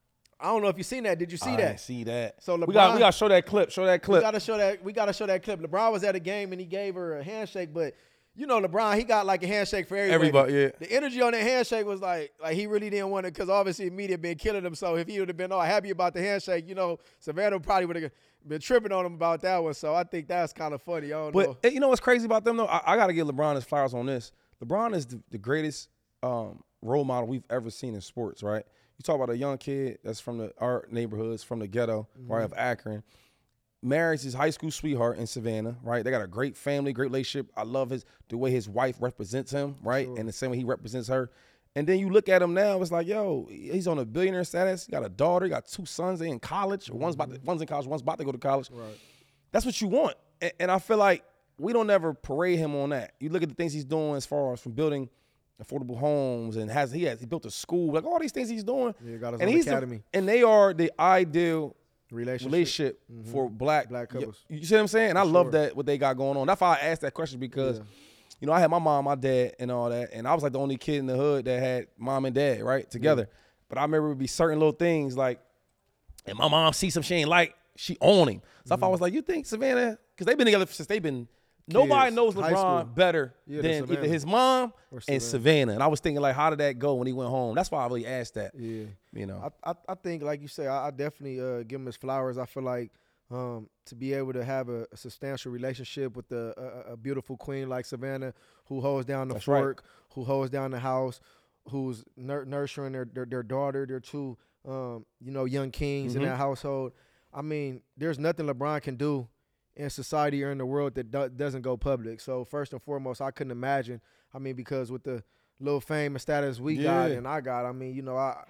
I don't know if you seen that. Did you see I that? didn't see that. So we got LeBron- we got to show that clip. Show that We clip. gotta show that. We gotta show that clip. LeBron was at a game and he gave her a handshake, but you know LeBron, he got like a handshake for everybody. Everybody, yeah. The energy on that handshake was like, like he really didn't want it because obviously the media been killing him. So if he would have been all happy about the handshake, you know, Savannah probably would have been tripping on him about that one. So I think that's kind of funny. I don't But know. eh, you know what's crazy about them though? I, I got to give LeBron his flowers on this. LeBron is the, the greatest um, role model we've ever seen in sports, right? You talk about a young kid that's from the our neighborhoods, from the ghetto, Mm-hmm. right, of Akron. Marries his high school sweetheart in Savannah, right? They got a great family, great relationship. I love his the way his wife represents him, right? Sure. And the same way he represents her. And then you look at him now, it's like, yo, he's on a billionaire status. He got a daughter, he got two sons, they in college. One's about to, one's in college, one's about to go to college. Right. That's what you want. And, and I feel like we don't ever parade him on that. You look at the things he's doing as far as from building affordable homes and has he has he built a school, like all these things he's doing. Yeah, got his and own he's the- academy. and they are the ideal Relationship. relationship for black Black you- couples. You, see what I'm saying? And I love sure. that what they got going on. That's why I asked that question because, Yeah. you know, I had my mom, my dad, and all that, and I was like the only kid in the hood that had mom and dad right together. But I remember it would be certain little things like, and my mom see some she ain't like, she own him. So if I was like, you think Savannah? Because they've been together since they've been. Nobody Kids, knows high school. LeBron better Yeah, than than either Savannah. his mom Or and Savannah. Savannah. And I was thinking like, how did that go when he went home? That's why I really asked that. Yeah. You know. I, I I think, like you say, I, I definitely uh, give him his flowers. I feel like um, to be able to have a, a substantial relationship with the, a, a beautiful queen like Savannah, who holds down the That's right. fork, who holds down the house, who's nur- nurturing their, their their daughter, their two um, you know young kings Mhm. in that household. I mean, there's nothing LeBron can do in society or in the world that do- doesn't go public. So first and foremost, I couldn't imagine. I mean, because with the little fame and status we got Yeah. and I got, I mean, you know, I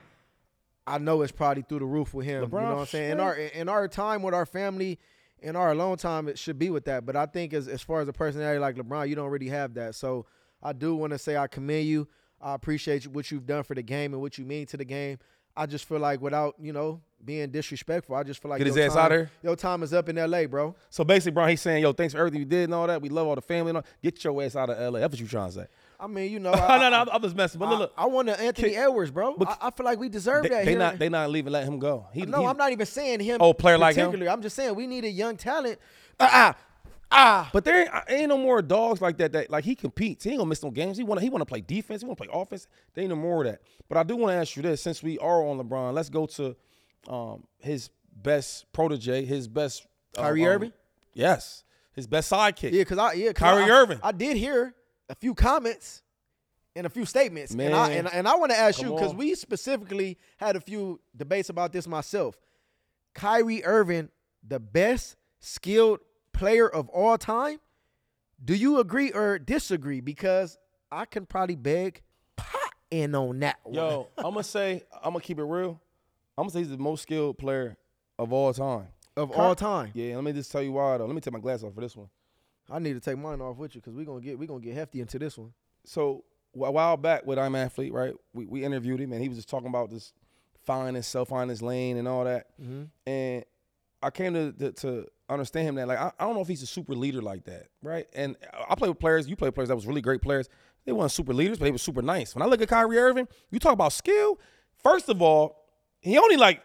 I know it's probably through the roof with him. LeBron, you know what I'm saying? In sure. our in our time with our family, in our alone time, it should be with that. But I think as as far as a personality like LeBron, you don't really have that. So I do want to say I commend you. I appreciate you, what you've done for the game and what you mean to the game. I just feel like without, you know, being disrespectful, I just feel like Get his your ass time, out of here? Your time is up in L A, bro. So basically, Bron, he's saying, yo, thanks for everything you did and all that. We love all the family and all. Get your ass out of L A. That's what you trying to say. I mean, you know, no, I, no, I'm just messing. But look, look. I, I want to Anthony Can- Edwards, bro. but- I, I feel like we deserve They, that. they here. not they not leaving, letting him go. He, no, he- I'm not even saying him. Oh, player like him? particularly. I'm just saying we need a young talent. Ah, ah, ah. But there ain't, ain't no more dogs like that. That like he competes. He ain't gonna miss no games. He want he want to play defense. He want to play offense. There ain't no more of that. But I do want to ask you this: since we are on LeBron, let's go to um, his best protege, his best uh, Kyrie um, Irving? Yes, his best sidekick. Yeah, cause I yeah, 'cause Kyrie I, Irving. I did hear a few comments and a few statements, and I Man. and, and I want to ask Come you because on. we specifically had a few debates about this myself. Kyrie Irving, the best skilled player of all time. Do you agree or disagree? Because I can probably beg pot in on that one. Yo, I'm gonna say I'm gonna keep it real. I'm gonna say he's the most skilled player of all time. of Ky- all time. Yeah, let me just tell you why though. Let me take my glass off for this one. I need to take mine off with you because we're gonna get we gonna get hefty into this one. So a while back with I'm Athlete, right? We we interviewed him and he was just talking about this finding himself, finding his lane and all that. Mm-hmm. And I came to, to to understand him that like I, I don't know if he's a super leader like that, right? And I play with players, you play with players that was really great players. They weren't super leaders, but they were super nice. When I look at Kyrie Irving, you talk about skill. First of all, he only like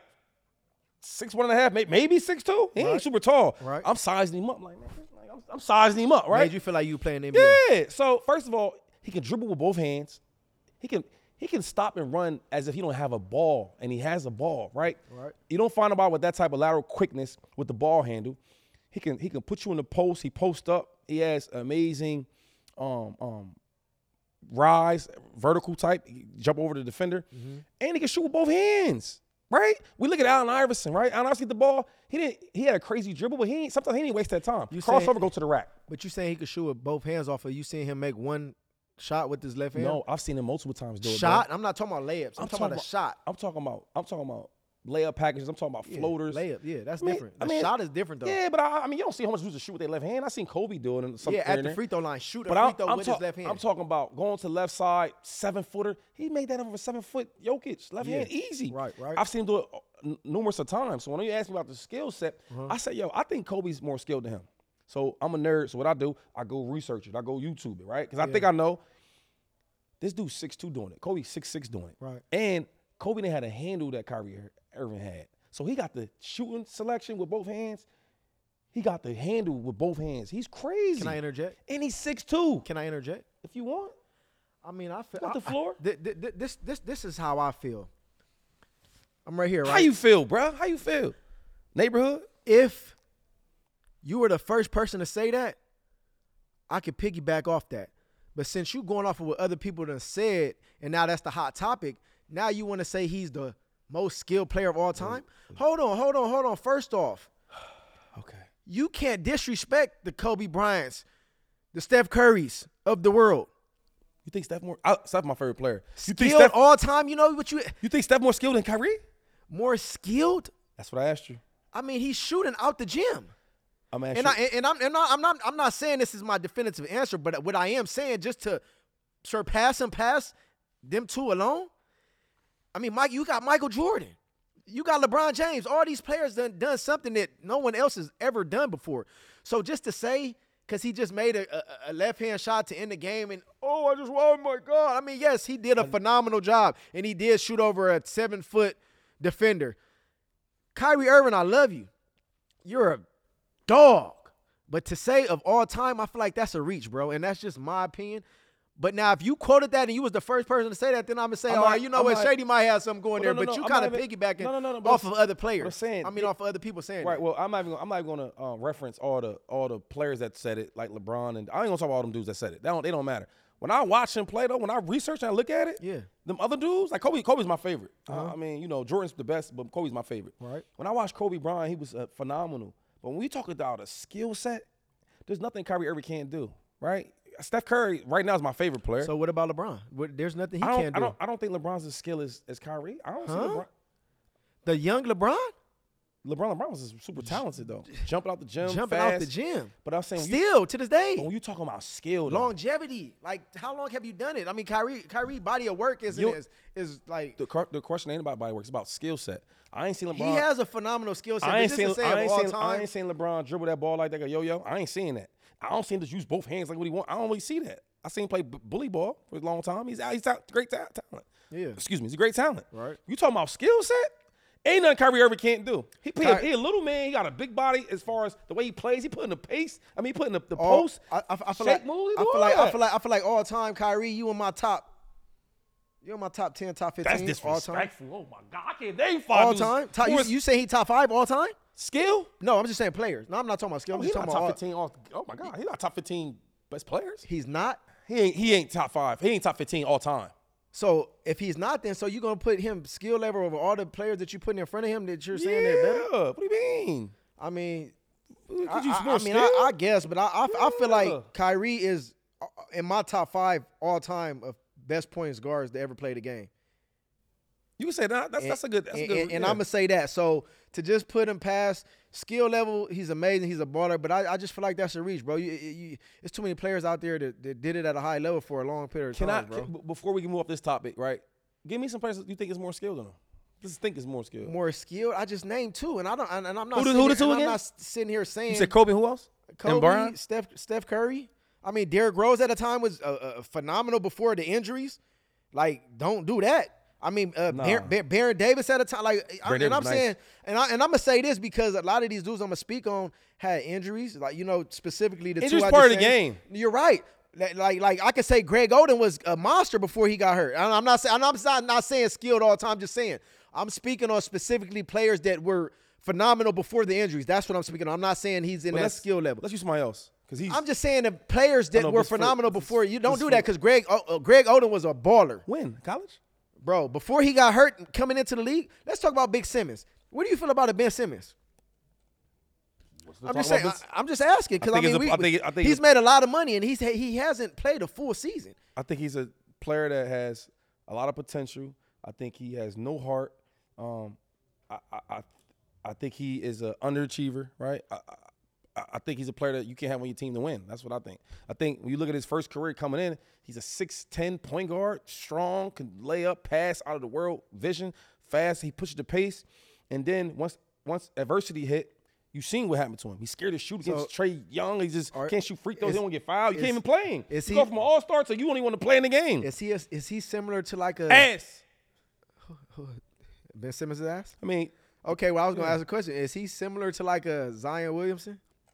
six one and a half, may- maybe six two. He ain't Right. super tall. Right. I'm sizing him up like man, like, I'm, I'm sizing him up, right? Made you feel like you playing N B A. Yeah. So first of all, he can dribble with both hands. He can he can stop and run as if he don't have a ball, and he has a ball, right? Right. You don't find about with that type of lateral quickness with the ball handle. He can he can put you in the post. He post up. He has amazing um um rise, vertical type. He jump over the defender, Mm-hmm. and he can shoot with both hands. right? We look at Allen Iverson, right? Allen Iverson get the ball. He didn't. He had a crazy dribble, but he ain't, sometimes he didn't waste that time. You crossover, go to the rack. But you saying he could shoot with both hands off of you? Seen him make one shot with his left hand? No, I've seen him multiple times do it. Shot? Bro. I'm not talking about layups. I'm, I'm talking, talking about a shot. I'm talking about. I'm talking about layup packages. I'm talking about yeah, floaters. Layup, yeah, that's I mean, different. The I mean, shot is different though. Yeah, but I, I mean, you don't see how much dudes shoot with their left hand. I seen Kobe doing it. Yeah, at the free throw line, shoot a but free I'm, throw I'm with ta- his left hand. I'm talking about going to the left side, seven footer. He made that over a seven foot Jokic left yeah. hand easy. Right, right. I've seen him do it n- numerous of times. So when you ask me about the skill set, uh-huh. I said, yo, I think Kobe's more skilled than him. So I'm a nerd. So what I do, I go research it. I go YouTube it, right? Because I yeah. think I know this dude's six two doing it. Kobe's six six doing it. Right. And Kobe didn't have a handle that Kyrie Irving had. So he got the shooting selection with both hands. He got the handle with both hands. He's crazy. Can I interject? And he's six two. Can I interject? If you want. I mean, I feel. Got the I, floor? I, th- th- th- this, this, this is how I feel. I'm right here, right? How you feel, bro? How you feel? Neighborhood? If you were the first person to say that, I could piggyback off that. But since you going off of what other people done said, and now that's the hot topic, now you want to say he's the most skilled player of all time? Hold on, hold on, hold on. First off, okay, you can't disrespect the Kobe Bryants, the Steph Currys of the world. You think Steph more? I, Steph my favorite player. You skilled think Steph all time? You know what you? You think Steph more skilled than Kyrie? More skilled? That's what I asked you. I mean, he's shooting out the gym. I'm asking. And I and I'm and I'm not I'm not saying this is my definitive answer, but what I am saying, just to surpass and pass them two alone. I mean, Mike, you got Michael Jordan, you got LeBron James. All these players done done something that no one else has ever done before. So just to say, because he just made a, a, a left-hand shot to end the game, and oh, I just, oh my God. I mean, yes, he did a phenomenal job, and he did shoot over a seven-foot defender. Kyrie Irving, I love you. You're a dog. But to say of all time, I feel like that's a reach, bro, and that's just my opinion. But now, if you quoted that and you was the first person to say that, then I'm going to say, all right, you know I'm what, not, Shady might have something going well, there, no, no, but no, you kind of piggybacking no, no, no, off of other players. I'm saying, I mean, it, off of other people saying right, that. well, I'm not even, I'm not going to uh, reference all the all the players that said it, like LeBron, and I ain't going to talk about all them dudes that said it. They don't, they don't matter. When I watch him play, though, when I research and I look at it, yeah, them other dudes, like Kobe, Kobe's my favorite. Uh-huh. Uh, I mean, you know, Jordan's the best, but Kobe's my favorite. Right. When I watched Kobe Bryant, he was uh, phenomenal. But when we talk about a skill set, there's nothing Kyrie Irving can't do, right? Steph Curry right now is my favorite player. So what about LeBron? What, there's nothing he I can't do. I don't, I don't think LeBron's as skilled as, as Kyrie. I don't huh? see LeBron. The young LeBron? LeBron, LeBron was super talented though. Jumping out the gym, Jumping fast. out the gym. But I'm saying still you, to this day. But when you talking about skill, though, longevity, like how long have you done it? I mean, Kyrie, Kyrie body of work isn't you, is is like the the question ain't about body work. It's about skill set. I ain't seen LeBron. He has a phenomenal skill set. I ain't seen. I ain't seen. time, I ain't seen LeBron dribble that ball like that. Go yo yo. I ain't seeing that. I don't see him just use both hands like what he want. I don't really see that. I seen him play b- bully ball for a long time. He's out. He's out. Great ta- talent. Yeah. Excuse me. He's a great talent. Right. You talking about skill set? Ain't nothing Kyrie Irving can't do. He, he, Ky- he a little man. He got a big body as far as the way he plays. He putting the pace. I mean, he putting the, the all, post. I, I, I feel shake like, moves. I feel like I feel like I feel like all time Kyrie, you in my top. You in my top ten, top fifteen. That's disrespectful. All time. Oh my God, I can't name five. All time. Top, you, you say he top five all time? Skill? No, I'm just saying players. No, I'm not talking about skill. I'm Oh, just he's not talking top about fifteen. All, oh my God, he's not top fifteen best players. He's not. He ain't. He ain't top five. He ain't top fifteen all time. So if he's not, then so you're gonna put him skill level over all the players that you put in front of him that you're saying yeah. they're better? What do you mean? I mean, Could I, you I, I mean, I, I guess, but I, I, yeah. I feel like Kyrie is in my top five all time of best points guards to ever play the game. You can say that. That's and, that's a good. That's and, a good. And, and yeah. I'm gonna say that. So to just put him past skill level, he's amazing. He's a baller, but I, I just feel like that's a reach, bro. You, you, it's too many players out there that, that did it at a high level for a long period of can time, I, bro. can, before we can move off this topic, right? Give me some players you think is more skilled than him. Just think is more skilled. More skilled. I just named two, and I don't. And I'm not. Who the, sitting, who the two here, again? I'm not sitting here saying. You said Kobe. Who else? Kobe, Steph, Steph Curry. I mean, Derrick Rose at the time was uh, uh, phenomenal before the injuries. Like, don't do that. I mean, uh, nah. Bar- Bar- Baron Davis at a time. Like, I, and I'm nice. saying, and I and I'm gonna say this because a lot of these dudes I'm gonna speak on had injuries. Like, you know, specifically the injuries two. Injuries part of the game. You're right. Like, like, like I could say Greg Oden was a monster before he got hurt. I'm not saying I'm not, not saying skilled all the time. I'm just saying I'm speaking on specifically players that were phenomenal before the injuries. That's what I'm speaking on. I'm not saying he's in well, that skill level. Let's use somebody else. He's, I'm just saying the players that know, were phenomenal for, before. You don't do for, that because Greg uh, Greg Oden was a baller. When? College? Bro, before he got hurt coming into the league, let's talk about Big Simmons. What do you feel about a Ben Simmons? I'm just saying. I, I'm just asking because I, I mean, a, we, I think, I think he's made a lot of money and he's he hasn't played a full season. I think he's a player that has a lot of potential. I think he has no heart. Um, I, I I think he is an underachiever, right? I, I, I think he's a player that you can't have on your team to win. That's what I think. I think when you look at his first career coming in, he's a six ten point guard, strong, can lay up, pass, out of the world, vision, fast. He pushes the pace, and then once once adversity hit, you seen what happened to him. He's scared to shoot against so, Trae Young. He just are, can't shoot free throws. He don't get fouled. You is, can't even play him. Is you he, go from an all-star to you don't even want to play in the game. Is he a, is he similar to like a ass? Ben Simmons' ass? I mean, okay. Well, I was gonna yeah. ask a question. Is he similar to like a Zion Williamson?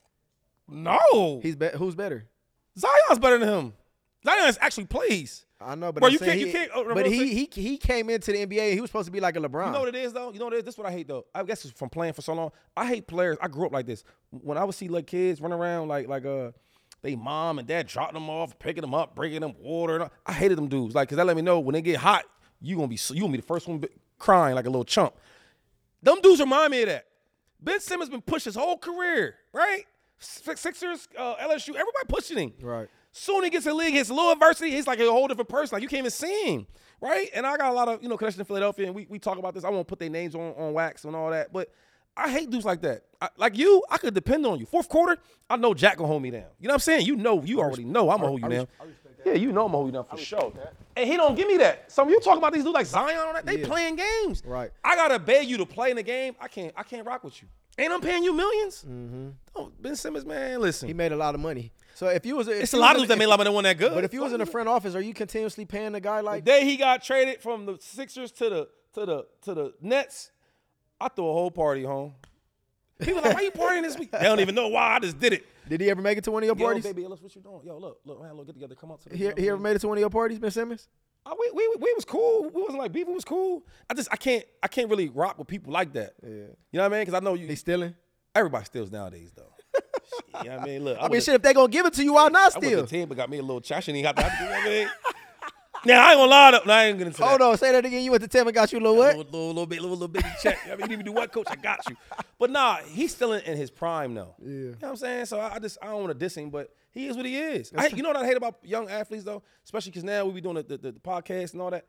No. He's be- who's better? Zion's better than him. Zion actually plays. I know, but Bro, I'm you saying can't. he, You can't. Oh, but he, he he came into the N B A. He was supposed to be like a LeBron. You know what it is though. You know what it is. This is what I hate though. I guess it's from playing for so long. I hate players. I grew up like this. When I would see like kids run around like like uh, they mom and dad dropping them off, picking them up, bringing them water. I hated them dudes. Like, cause that let me know when they get hot, you gonna be you gonna be the first one crying like a little chump. Them dudes remind me of that. Ben Simmons been pushed his whole career, right? Sixers, uh, L S U, everybody pushing him. Right. Soon he gets in the league, hits a little adversity, he's like a whole different person. Like you can't even see him, right? And I got a lot of, you know, connections in Philadelphia, and we, we talk about this. I won't put their names on, on wax and all that, but I hate dudes like that. I, like you, I could depend on you. Fourth quarter, I know Jack gonna hold me down. You know what I'm saying? You know, you already know I'm gonna hold you down. Yeah, you know I'm gonna hold you down for sure. And he don't give me that. Some of you talk about these dudes like Zion on that, they yeah. playing games. Right. I gotta beg you to play in the game. I can't. I can't rock with you. And I'm paying you millions. Mm-hmm. Oh, Ben Simmons, man, listen. He made a lot of money. So if you was, if it's you a lot of dudes dudes that made a lot of money. One that good. But if you was in the front office, are you continuously paying a guy like? The day he got traded from the Sixers to the to the to the Nets, I threw a whole party home. People like, why you partying this week? They don't even know why. I just did it. Did he ever make it to one of your parties? Yo, baby, look what you doing. Yo, look, look, man, look, get together, come out to the. He, he ever made it to one of your parties, Ben Simmons? Uh, we, we we was cool. We wasn't like beef. We was cool. I just I can't I can't really rock with people like that. Yeah. You know what I mean? Because I know you. They stealing. Everybody steals nowadays, though. Shit, you know what I mean? Look, I, I mean, shit, if they gonna give it to you, why not steal? I went to ten, but got me a little chash and he got to, you know what I mean? Now, I ain't gonna lie, no, I ain't gonna say Hold that. on, say that again. You went to ten and got you a little what? A little, little, little bit, little, little bitty check. I mean, you didn't even do what, coach? I got you. But nah, he's still in, in his prime, though. Yeah. You know what I'm saying? So I, I just, I don't want to diss him, but he is what he is. I, you know what I hate about young athletes, though? Especially because now we be doing the, the, the, the podcast and all that.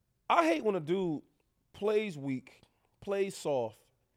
I hate when a dude plays weak, plays soft,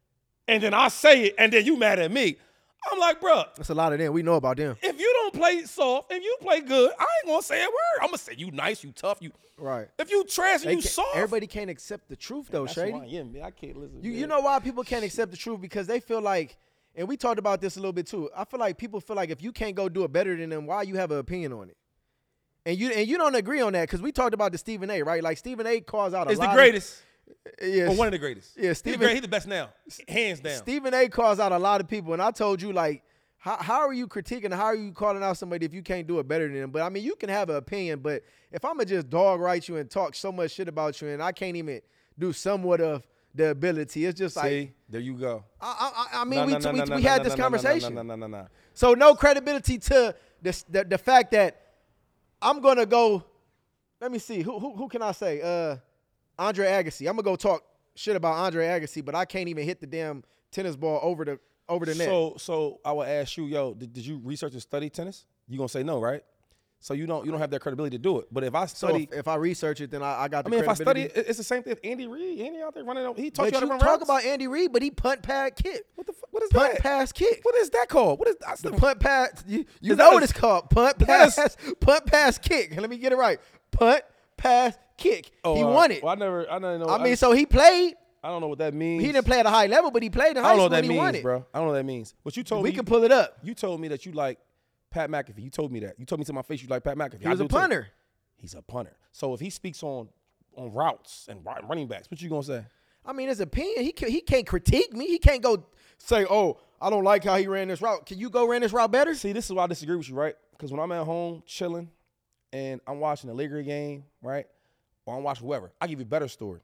and then I say it, and then you mad at me. I'm like, bro. That's a lot of them. We know about them. If you don't play soft, if you play good, I ain't gonna say a word. I'm gonna say you nice, you tough, you. Right. If you trash and they you soft. Everybody can't accept the truth, though, That's Shady. why, yeah, man, I can't listen. You, man. you know why people can't accept the truth? Because they feel like, and we talked about this a little bit too. I feel like people feel like if you can't go do it better than them, why you have an opinion on it? And you and you don't agree on that because we talked about the Stephen A. Right? Like Stephen A. calls out a it's lot. the greatest. Of, Yes. Or one of the greatest. Yeah, he's, Stephen, the great, he's the best now, hands down. Stephen A. calls out a lot of people, and I told you, like, how, how are you critiquing, how are you calling out somebody if you can't do it better than them? But, I mean, you can have an opinion, but if I'm going to just dog write you and talk so much shit about you and I can't even do somewhat of the ability, it's just See, like. See, there you go. I, I, I mean, no, we, no, no, we, no, we, no, we no, had no, this no, conversation. No, no, no, no, no. So, no credibility to this, the, the fact that I'm going to go, let me see, who, who, who can I say? Uh, Andre Agassi. I'm going to go talk shit about Andre Agassi, but I can't even hit the damn tennis ball over the over the net. So, so I would ask you, yo, did, did you research and study tennis? You gonna say no, right? So you don't you don't have that credibility to do it. But if I study, so if, if I research it, then I, I got. The I mean, if I study, credibility. it's the same thing. If Andy Reid, Andy out there running, he taught but you how to you run talk routes. about Andy Reid, but he punt, pad, kick. What the fuck? What is punt, that? pass, kick. What is that called? What is that's the the punt, pass? You, you Is know that what a- it's called? Punt, is that pass, a- punt, pass, kick. Let me get it right. Punt, pass, kick. Oh, he uh, won it. Well, I never, I never know. I mean, I, so he played. I don't know what that means. He didn't play at a high level, but he played in I high don't know school what and that he won means, it. bro. I don't know what that means. But you told We me can pull it up. You told me that you like Pat McAfee. You told me that. You told me to my face you like Pat McAfee. He was I a do too. punter. He's a punter. So if he speaks on on routes and running backs, what you gonna say? I mean, his opinion, he can, he can't critique me. He can't go say, oh, I don't like how he ran this route. Can you go ran this route better? See, this is why I disagree with you, right? Because when I'm at home chilling and I'm watching a Laker game, right, or I'm watching whoever, I give you a better story.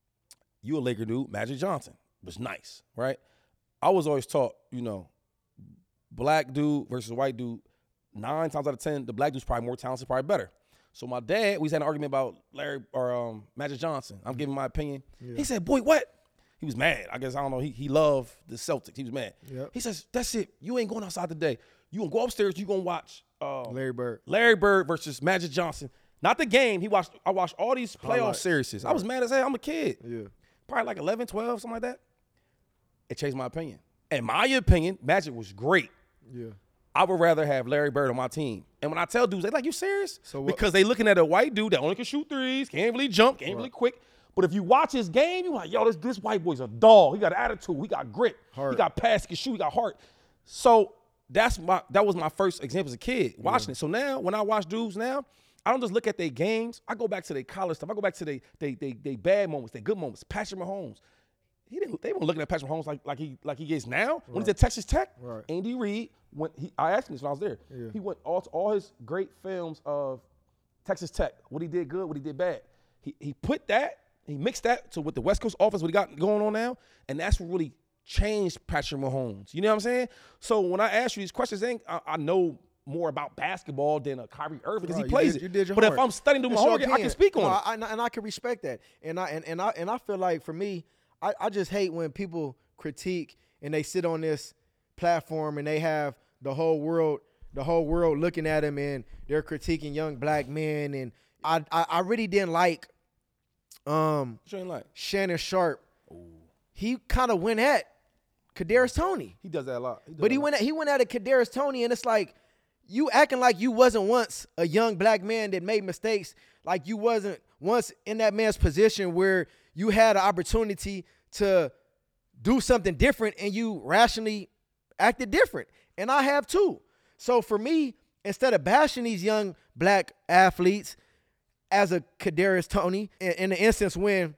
You a Laker dude, Magic Johnson was nice, right? I was always taught, you know, black dude versus white dude, nine times out of ten, the black dude's probably more talented, probably better. So my dad, we had an argument about Larry or um, Magic Johnson. I'm giving my opinion. Yeah. He said, boy, what? He was mad. I guess, I don't know. He he loved the Celtics. He was mad. Yep. He says, that's it. You ain't going outside today. You going to go upstairs. You going to watch uh, Larry Bird. Larry Bird versus Magic Johnson. Not the game. He watched. I watched all these playoff Highlights. series. I Right. was mad as hell. I'm a kid. Yeah. Probably like eleven, twelve, something like that. It changed my opinion. In my opinion, Magic was great. Yeah. I would rather have Larry Bird on my team. And when I tell dudes, they like, you serious? So what- because they looking at a white dude that only can shoot threes, can't really jump, can't Right. really quick. But if you watch his game, you're like, yo, this, this white boy's a dog. He got attitude. He got grit. Heart. He got pass, he can shoot, he got heart. So that's my that was my first example as a kid watching it. So now when I watch dudes now, I don't just look at their games. I go back to their college stuff. I go back to their they they they bad moments, their good moments. Patrick Mahomes. He didn't. They weren't looking at Patrick Mahomes like, like he like he is now. When he's at Texas Tech, Right. Andy Reid. When he, I asked him this when I was there. Yeah. He went all all his great films of Texas Tech. What he did good, what he did bad. He he put that. He mixed that to what the West Coast offense, what he got going on now, and that's what really changed Patrick Mahomes. You know what I'm saying? So when I ask you these questions, I, I know more about basketball than a Kyrie Irving because Right, he you plays did- it. you did your but if homework. I'm studying to my It's your homework, I can opinion. speak on No, it. I, I- and I can respect that. And I and, and I and I feel like for me, I, I just hate when people critique and they sit on this platform and they have the whole world, the whole world looking at them and they're critiquing young black men. And I I, I really didn't like um What you ain't like? Shannon Sharp. He kind of went at Kadarius Toney. He does that a lot. does But he that a lot. went at, he went at a Kadarius Toney, and it's like you acting like you wasn't once a young black man that made mistakes, like you wasn't once in that man's position where you had an opportunity to do something different and you rationally acted different. And I have too. So for me, instead of bashing these young black athletes as a Kadarius Toney, in, in the instance when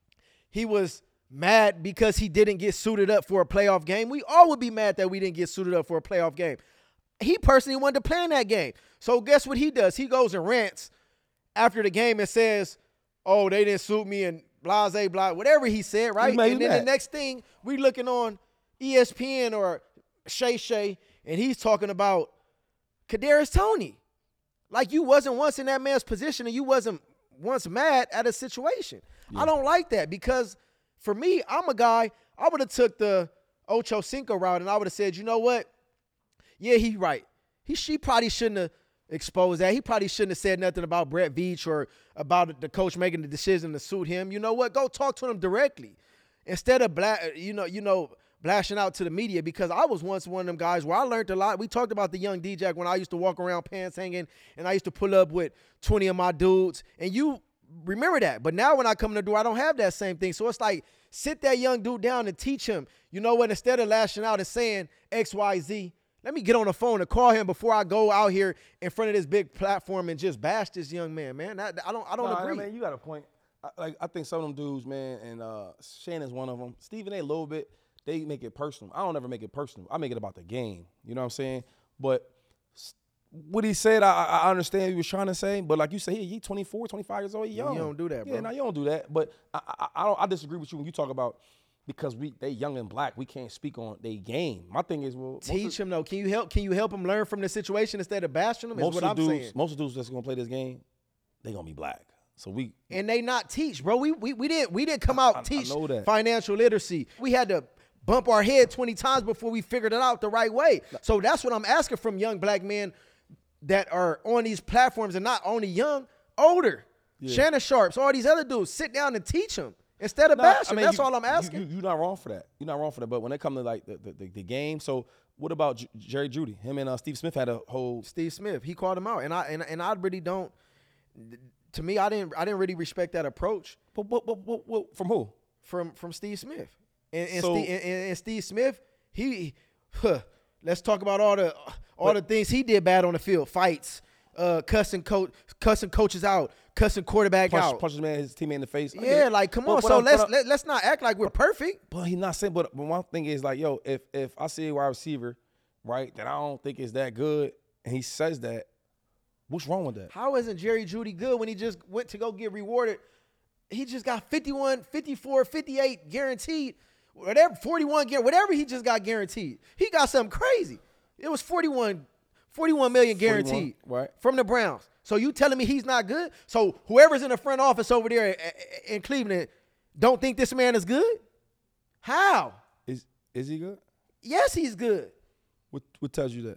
he was mad because he didn't get suited up for a playoff game. We all would be mad that we didn't get suited up for a playoff game. He personally wanted to play in that game. So guess what he does? He goes and rants after the game and says, oh, they didn't suit me and blase, blah, whatever he said, right? mad, And he then the mad. next thing, we looking on E S P N or Shay Shay, and he's talking about Kadarius Toney. Like you wasn't once in that man's position and you wasn't once mad at a situation. I don't like that because for me, I'm a guy, I would have took the Ocho Cinco route and I would have said, you know what? Yeah, he right. He she probably shouldn't have exposed that. He probably shouldn't have said nothing about Brett Veach or about the coach making the decision to suit him. You know what? Go talk to him directly instead of bla- you know, you know, blashing out to the media, because I was once one of them guys where I learned a lot. We talked about the young D-Jack when I used to walk around pants hanging and I used to pull up with twenty of my dudes, and you remember that. But now when I come in the door, I don't have that same thing. So it's like, sit that young dude down and teach him, you know what, instead of lashing out and saying X, Y, Z, let me get on the phone and call him before I go out here in front of this big platform and just bash this young man, man. I, I don't I don't Nah, agree. Man, you got a point. I, like I think some of them dudes, man, and uh, Shannon's one of them. Stephen A. a little bit. They make it personal. I don't ever make it personal. I make it about the game. You know what I'm saying? But s- what he said, I, I understand what he was trying to say. But like you say, he, he twenty-four, twenty-five years old. He young. You don't do that, Yeah, bro. no, you don't do that. But I, I, I don't. I disagree with you when you talk about because we they young and black. We can't speak on their game. My thing is, well, most Teach of, him though. Can you help? Can you help him learn from the situation instead of bashing him? Is most what of I'm the dudes, saying. most of the dudes that's gonna play this game, they gonna be black. So we And they not teach, bro. We we we didn't we didn't come out I- I teach know that. financial literacy. We had to bump our head twenty times before we figured it out the right way. So that's what I'm asking from young black men that are on these platforms, and not only young, older. Shannon Sharps, all these other dudes, sit down and teach them instead of Nah, bashing. I mean, That's you- all I'm you- asking. You, you're not wrong for that. You're not wrong for that. But when it comes to like the, the, the, the game, so what about J- Jerry Judy? Him and uh, Steve Smith had a whole. Steve Smith, he called him out, and I and, and I really don't. To me, I didn't I didn't really respect that approach But, but, but, but, but from who? from from Steve Smith. And and, So- Steve, and, and- and Steve Smith, he, huh, let's talk about all the all the things he did bad on the field: fights, uh, cussing coach, cussing coaches out, cussing quarterback Punch, out. punch his man, his teammate in the face. I get Yeah, it. like come But- on. but So I'm- let's but I'm- let, let's not act like we're perfect. But he's not saying. But, but my thing is like, yo, if if I see a wide receiver, right, that I don't think is that good, and he says that, what's wrong with that? How isn't Jerry Judy good when he just went to go get rewarded? He just got fifty-one, fifty-four, fifty-eight guaranteed, whatever, forty-one, guar- whatever he just got guaranteed. He got something crazy. It was forty-one, forty-one million guaranteed forty-one, right. from the Browns. So you telling me he's not good? So whoever's in the front office over there in Cleveland don't think this man is good? How? Is is he good? Yes, he's good. What what tells you that?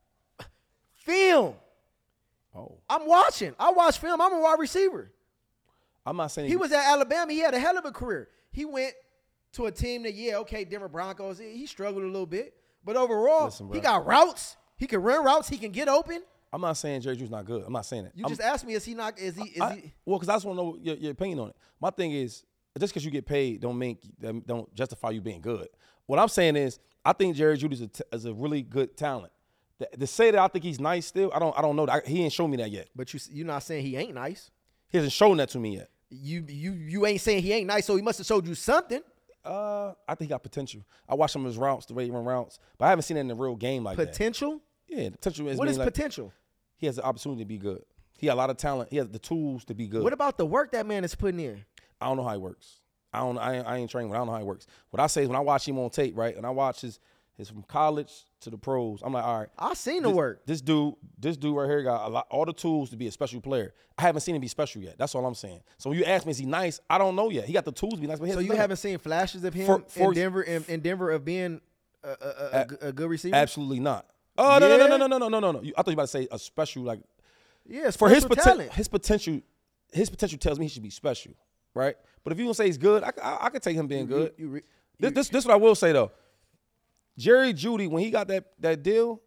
Film. Oh. I'm watching. I watch film. I'm a wide receiver. I'm not saying he was at Alabama. He had a hell of a career. He went to a team that, yeah, okay, Denver Broncos. He struggled a little bit. But overall, Listen, he got routes. He can run routes. He can get open. I'm not saying Jerry Jeudy's not good. I'm not saying that. You I'm, just asked me, is he not? Is he? Is I, he? Well, because I just want to know your, your opinion on it. My thing is, just because you get paid don't make don't justify you being good. What I'm saying is, I think Jerry Jeudy is a, t- is a really good talent. To, to say that I think he's nice still, I don't I don't know. I, he ain't shown me that yet. But you you're not saying he ain't nice. He hasn't shown that to me yet. You you you ain't saying he ain't nice, so he must have showed you something. Uh, I think he got potential. I watched some of his routes, the way he run routes, but I haven't seen it in a real game like potential? that. Potential? Yeah, potential is what is like, potential? He has the opportunity to be good. He has a lot of talent. He has the tools to be good. What about the work that man is putting in? I don't know how he works. I don't. I ain't, I ain't trained, but I don't know how he works. What I say is when I watch him on tape, right, and I watch his his from college to the pros, I'm like, all right. I seen this, the work. This dude, this dude right here got a lot, all the tools to be a special player. I haven't seen him be special yet. That's all I'm saying. So when you ask me, is he nice? I don't know yet. He got the tools to be nice. But he so you haven't seen flashes of him for, for, in Denver in, in Denver of being a, a, a, a, a good receiver? Absolutely not. Oh yeah? no, no, no, no, no, no, no, no, no. I thought you were about to say a special like. Yeah, for his talent. his potential, his potential tells me he should be special, right? But if you gonna say he's good, I, I, I could take him being good. You, you, you, this, this, this is what I will say though. Jerry Jeudy, when he got that that deal,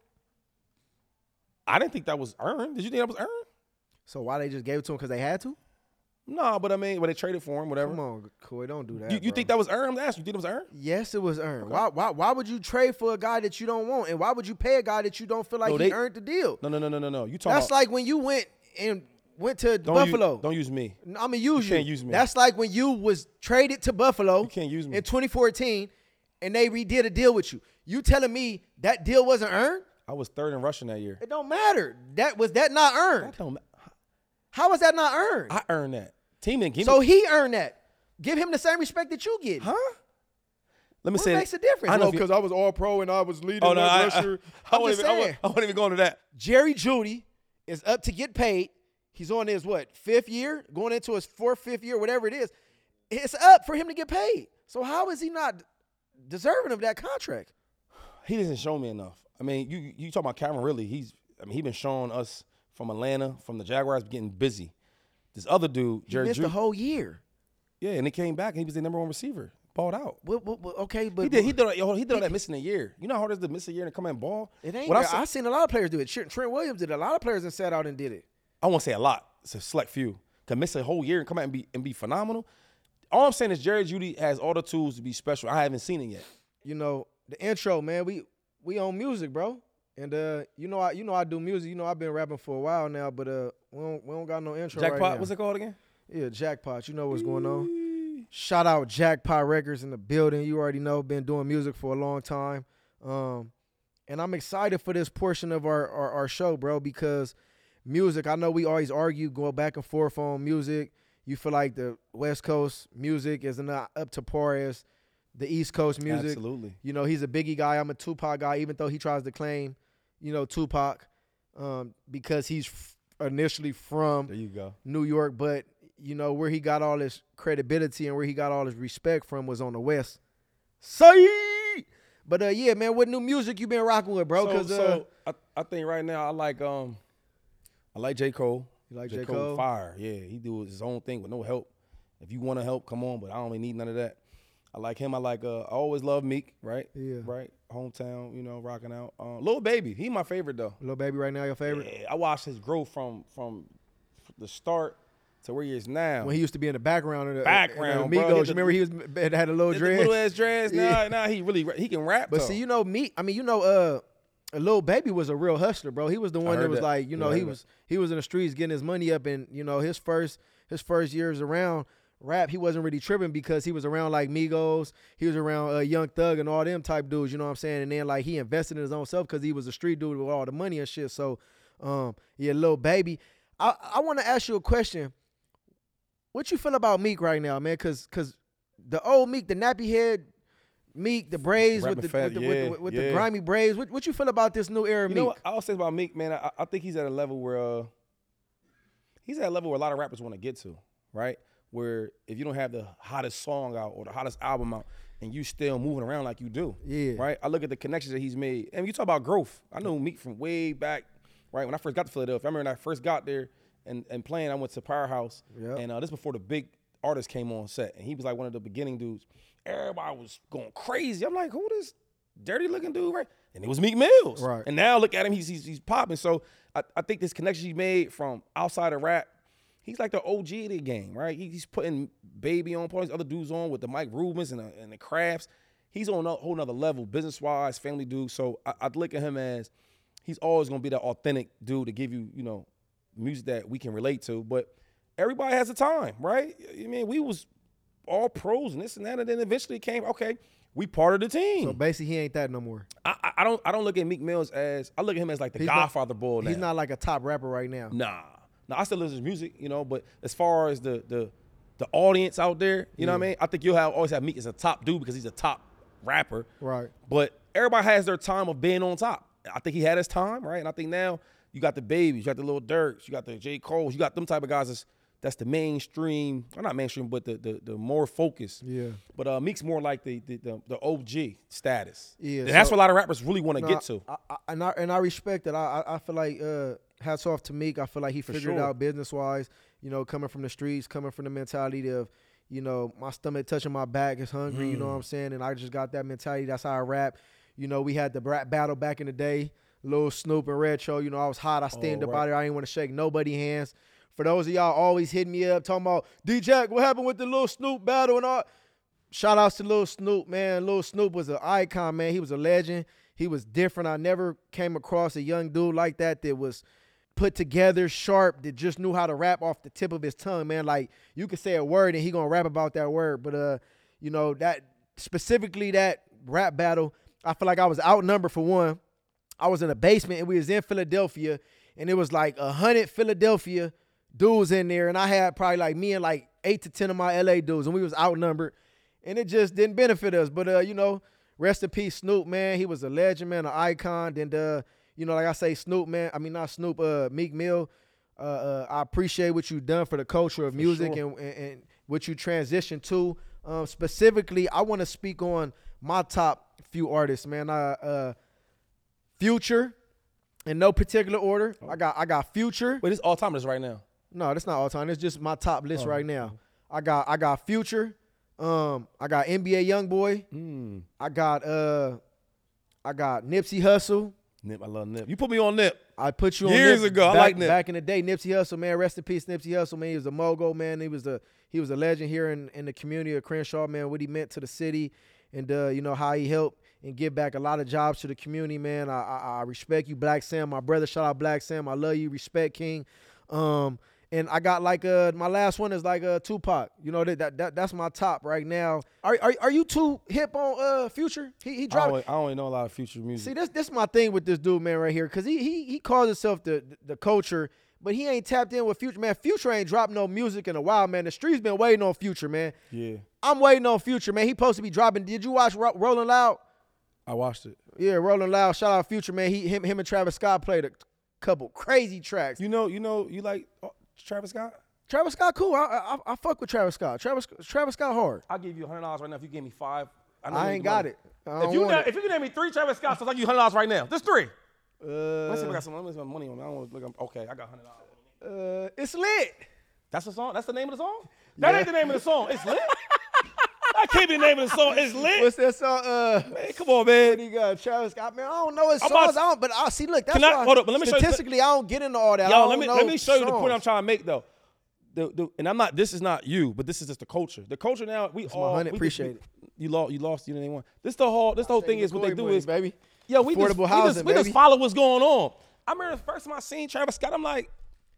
I didn't think that was earned. Did you think that was earned? So why they just gave it to him because they had to? No, but I mean, when they traded for him, whatever. Come on, Coy, don't do that. You, you think that was earned? I'm asking you, think it was earned? Yes, it was earned. Okay. Why, why, why would you trade for a guy that you don't want, and why would you pay a guy that you don't feel like no, they, he earned the deal? No, no, no, no, no, no. You talking? That's about, like when you went and went to don't Buffalo. Use, don't use me. I'm gonna use you. You can't use me. That's like when you was traded to Buffalo. You can't use me. In twenty fourteen, and they redid a deal with you. You telling me that deal wasn't earned? I was third in rushing that year. It don't matter. That was that not earned? That don't. How was that not earned? I earned that. Team didn't give so me. he earned that. Give him the same respect that you get. Huh? Let me what say. What makes a difference? I know because I was all pro and I was leading oh, no, I, rusher. I, I, I, I, even, I, I wasn't even going to that. Jerry Jeudy is up to get paid. He's on his, what, fifth year? Going into his fourth, fifth year, whatever it is. It's up for him to get paid. So how is he not deserving of that contract? He doesn't show me enough. I mean, you you talking about Calvin Ridley. He's, I mean, he's been showing us from Atlanta, from the Jaguars, getting busy. This other dude, Jerry He missed Jeudy, the whole year. Yeah, and he came back and he was the number one receiver. Balled out. Well, well, well, okay, but he did. He did. Yo, he did all that missing a year. You know how hard it is to miss a year and come in and ball. It ain't. What I, I seen a lot of players do it. Trent Williams did it. A lot of players that sat out and did it. I won't say a lot. It's a select few. Can miss a whole year and come out and be and be phenomenal. All I'm saying is Jerry Jeudy has all the tools to be special. I haven't seen it yet. You know the intro, man. We we own music, bro. And uh, you know I you know I do music. You know I've been rapping for a while now, but uh, we don't we don't got no intro. Jackpot. Right now. What's it called again? Yeah, Jackpot. You know what's going on. Shout out Jackpot Records in the building. You already know, been doing music for a long time. Um, and I'm excited for this portion of our, our, our show, bro, because music, I know we always argue, go back and forth on music. You feel like the West Coast music is not up to par as the East Coast music. Absolutely. You know, he's a Biggie guy. I'm a Tupac guy, even though he tries to claim, you know, Tupac um, because he's f- initially from there you go. New York, but you know, where he got all his credibility and where he got all his respect from was on the West. Say, but uh, yeah, man, what new music you been rocking with, bro? So, uh, so I, I think right now I like um, I like J. Cole. You like J. J. Cole? Cole? Fire, yeah. He do his own thing with no help. If you want to help, come on, but I don't really need none of that. I like him. I like. Uh, I always love Meek, right? Yeah. Right. Hometown, you know, rocking out. Uh, Lil Baby, he my favorite though. Lil Baby right now, your favorite? Yeah, I watched his growth from from the start to where he is now. When he used to be in the background of the background, of the Migos, bro. you remember he was had a little dread, little ass dreads. Now, Yeah. now he really he can rap. But though. see, you know, Meek. I mean, you know, uh, Lil Baby was a real hustler, bro. He was the one that heard was that. like, you Yeah, know, I he heard was he was in the streets getting his money up, and you know, his first his first years around rap, he wasn't really tripping because he was around like Migos, he was around uh, Young Thug and all them type dudes, you know what I'm saying? And then like he invested in his own self because he was a street dude with all the money and shit. So, um, yeah, Lil Baby. I I want to ask you a question. What you feel about Meek right now, man? Cause cause the old Meek, the nappy head Meek, the braids with the, fat, with, the, yeah, with, the, with yeah. the grimy braids. What, what you feel about this new era You Meek? know what I always say about Meek, man? I, I think he's at a level where uh, he's at a level where a lot of rappers want to get to, right? Where if you don't have the hottest song out or the hottest album out and you still moving around like you do, Yeah. right? I look at the connections that he's made. And you talk about growth. I know Meek from way back, right? When I first got to Philadelphia, I remember when I first got there and, and playing, I went to Powerhouse. Yep. And uh, this before the big artist came on set. And he was like one of the beginning dudes. Everybody was going crazy. I'm like, who this dirty looking dude, right? And it was Meek Mills. Right. And now look at him, he's he's, he's popping. So I, I think this connection he made from outside of rap, he's like the O G of the game, right? He, he's putting Baby on, putting these other dudes on with the Mike Rubens and the, and the Crafts. He's on a whole nother level, business-wise, family dude. So I, I'd look at him as he's always going to be that authentic dude to give you, you know, music that we can relate to. But everybody has a time, right? I mean, we was all pros and this and that, and then eventually it came, okay, we part of the team. So basically, he ain't that no more. I, I, I don't I don't look at Meek Mills as, I look at him as like the He's Godfather not, bull now. He's not like a top rapper right now. Nah. Nah, I still listen to his music, you know, but as far as the the the audience out there, you know what I mean? I think you'll have always have Meek as a top dude because he's a top rapper. Right. But everybody has their time of being on top. I think he had his time, right? And I think now you got the Babies, you got the Lil Durks, you got the J. Cole's, you got them type of guys that's, that's the mainstream, or not mainstream, but the the, the more focused. Yeah. But uh, Meek's more like the the, the, the O G status. Yeah. And that's so, what a lot of rappers really want to no, get to. I, I, and, I, and I respect it. I, I, I feel like uh, hats off to Meek. I feel like he For figured it sure. out business-wise, you know, coming from the streets, coming from the mentality of, you know, my stomach touching my back is hungry, you know what I'm saying? And I just got that mentality. That's how I rap. You know, we had the rap battle back in the day, Lil Snoop and Red Show. You know, I was hot. I steamed Oh, about right. it. I didn't want to shake nobody's hands. For those of y'all always hitting me up talking about, D-Jack, what happened with the Lil Snoop battle and all? Shout outs to Lil Snoop, man. Lil Snoop was an icon, man. He was a legend. He was different. I never came across a young dude like that that was put together, sharp, that just knew how to rap off the tip of his tongue, man. Like, you could say a word and he gonna rap about that word. But, uh, you know, that specifically that rap battle, I feel like I was outnumbered for one. I was in a basement and we was in Philadelphia and it was like a hundred Philadelphia dudes in there, and I had probably like me and like eight to ten of my L A dudes, and we was outnumbered, and it just didn't benefit us. But uh, you know, rest in peace, Snoop, man. He was a legend, man, an icon. And uh, you know, like I say, Snoop, man. I mean, not Snoop, uh, Meek Mill. Uh, uh, I appreciate what you've done for the culture of For music sure. and, and and what you transitioned to. Um, specifically, I want to speak on my top few artists, man. I uh, Future, in no particular order. I got I got Future. Wait, this all timers right now. No, that's not all time. It's just my top list Oh, right now. I got I got Future. Um, I got N B A YoungBoy. Mm. I got uh, I got Nipsey Hussle. Nip, I love Nip. You put me on Nip. I put you on Years Nip ago, I back, like Nip. back in the day. Nipsey Hussle, man, rest in peace, Nipsey Hussle, man. He was a mogul, man. He was a he was a legend here in, in the community of Crenshaw, man. What he meant to the city, and uh, you know how he helped and give back a lot of jobs to the community, man. I I, I respect you, Black Sam, my brother. Shout out Black Sam. I love you. Respect, King. Um, and I got like uh my last one is like uh Tupac. You know that that, that that's my top right now. Are are are you too hip on uh Future? He he I dropped. don't, I don't know a lot of Future music. See, this this my thing with this dude, man, right here, cause he he he calls himself the the culture, but he ain't tapped in with Future, man. Future ain't dropped no music in a while, man. The streets been waiting on Future, man. Yeah, I'm waiting on Future, man. He supposed to be dropping. Did you watch Ro- Rolling Loud? I watched it. Yeah, Rolling Loud. Shout out Future, man. He him him and Travis Scott played a couple crazy tracks. You know, you know, you like uh, Travis Scott? Travis Scott, cool. I, I I fuck with Travis Scott. Travis Travis Scott hard. I'll give you a hundred dollars right now if you give me five. know I you ain't make got money. it. I If don't you want na- it. if you can name me three Travis Scotts, I'll give you a hundred dollars right now. Just three. Let's see if I Uh, got some. Let me spend money on it. I don't want to look. Okay, I got a hundred uh, dollars. it's lit. That's the song. That's the name of the song. That Yeah. ain't the name of the song. It's lit. That can't be the name of the song. It's lit. What's that song? Uh, Man, come on, What man. do you got, Travis Scott? Man, I don't know his I'm songs. about to- I don't, but I see. Look, that's Can I- why hold up, but let me show you- statistically, I don't get into all that. I Yo, don't let me know let me show you the songs. point I'm trying to make though. The, the, and I'm not. This is not you, but this is just the culture. The culture now. We That's my all hundred, we appreciate just, You lost. You lost. You didn't want. This the whole. This the whole thing is what they do money, is baby. Yo, we just, Affordable we housing, just, we just baby. follow what's going on. I remember the first time I seen Travis Scott, I'm like,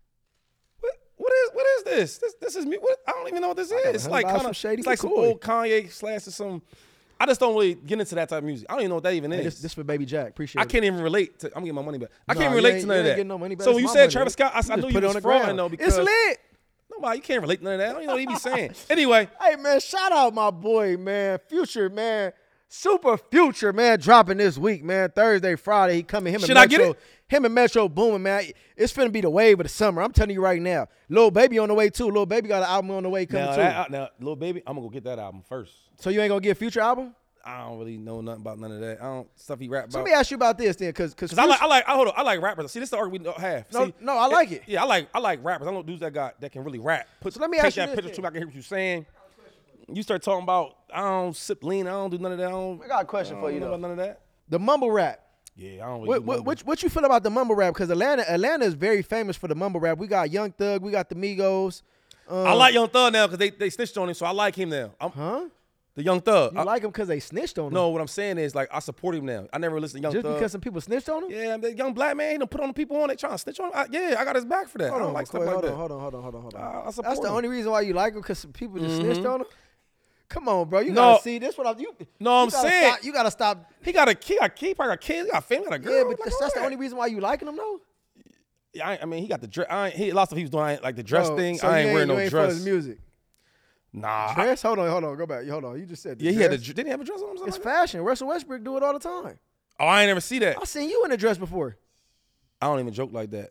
what, what is what is this? This this is me. What, I don't even know what this is. It's one like hundred dollars kind from of Shady it's like some McCoy. old Kanye slash some. I just don't really get into that type of music. I don't even know what that even Hey, is. this, this for Baby Jack. Appreciate I it. can't even relate to. I'm getting my money back. I Nah, can't you relate ain't- to none you of ain't that. getting no money back. So It's when you my said money. Travis Scott, I, You I just knew put you it on was the frauding ground. though because It's lit. nobody you can't relate to none of that. I don't even know what he be saying. Anyway, Hey man, shout out my boy, man, Future, man. Super Future, man, dropping this week, man. Thursday, Friday, he coming. Him and Should I Metro, get it? Him and Metro booming, man. It's finna be the wave of the summer. I'm telling you right now. Lil Baby on the way too. Lil Baby got an album on the way coming Now, too. that, now, Lil Baby, I'm gonna go get that album first. So you ain't gonna get a Future album? I don't really know nothing about none of that. I don't stuff he rap about. So let me ask you about this then, cause cause Cause I like, I like, I hold on, I like rappers. See, this is the argument we don't have. No, See, no, I like it. Yeah, I like, I like rappers. I don't dudes that got that can really rap. Put, So let me take ask you that this picture then. too. I can hear what you're saying. You start talking about I don't sip lean. I don't do none of that. I, don't, I got a question I for don't you know though. about none of that. The mumble rap. Yeah, I don't really What, do what, mumble. what, what you feel about the mumble rap? Because Atlanta, Atlanta is very famous for the mumble rap. We got Young Thug, we got the Migos. Um, I like Young Thug now because they, they snitched on him, so I like him now. I'm, Huh? The Young Thug. You I- like him because they snitched on him? no, what I'm saying is like I support him now. I never listened to Young Just Thug. because some people snitched on him? Yeah, that young black man, he done put on the people on. They trying to snitch on him. I, yeah, I got his back for that. Hold I don't on, like stuff Corey, like hold that. on, hold on, hold on, hold on, hold on. I- I support That's the him. only reason why you like him, because some people just snitched Mhm. on him? Come on, bro. You No. gotta see this. What I you? No, I'm you gotta saying- stop- you gotta stop. He got a kid, got kid, probably got kids, got a family, got a girl. Yeah, but Like, that's, all that's the that. only reason why you liking him, though. Yeah, I, I mean, he got the dress. I ain't, he lots of he was doing I ain't, like the dress Bro, thing. so I you ain't wearing you no ain't for dress. his music. Nah. I- Dress? Hold on, hold on. Go back. Hold on. You just said the yeah, he had the. dress. Didn't he have a dress on him? or something It's like that? fashion. Russell Westbrook do it all the time. Oh, I ain't never see that. I seen you in a dress before. I don't even joke like that.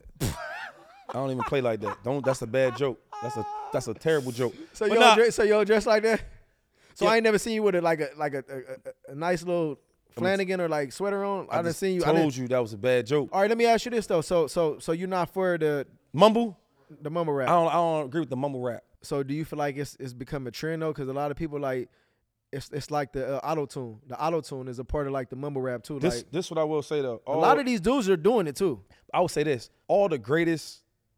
I don't even play like that. Don't. That's a bad joke. That's a that's a terrible joke. So But you nah, don't dress, so you don't dress like that. So Yeah. I ain't never seen you with a like a like a, a, a, a nice little Flanagan or like sweater on. I, I done just seen you. I told done, you that was a bad joke. all right, let me ask you this though. So so so you're not for the Mumble. the mumble rap. I don't. I don't agree with the mumble rap. So do you feel like it's it's become a trend though? Because a lot of people like it's it's like the uh, auto tune. The auto tune is a part of like the mumble rap too. This like this what I will say though. a All, lot of these dudes are doing it too. I would say this. All the greatest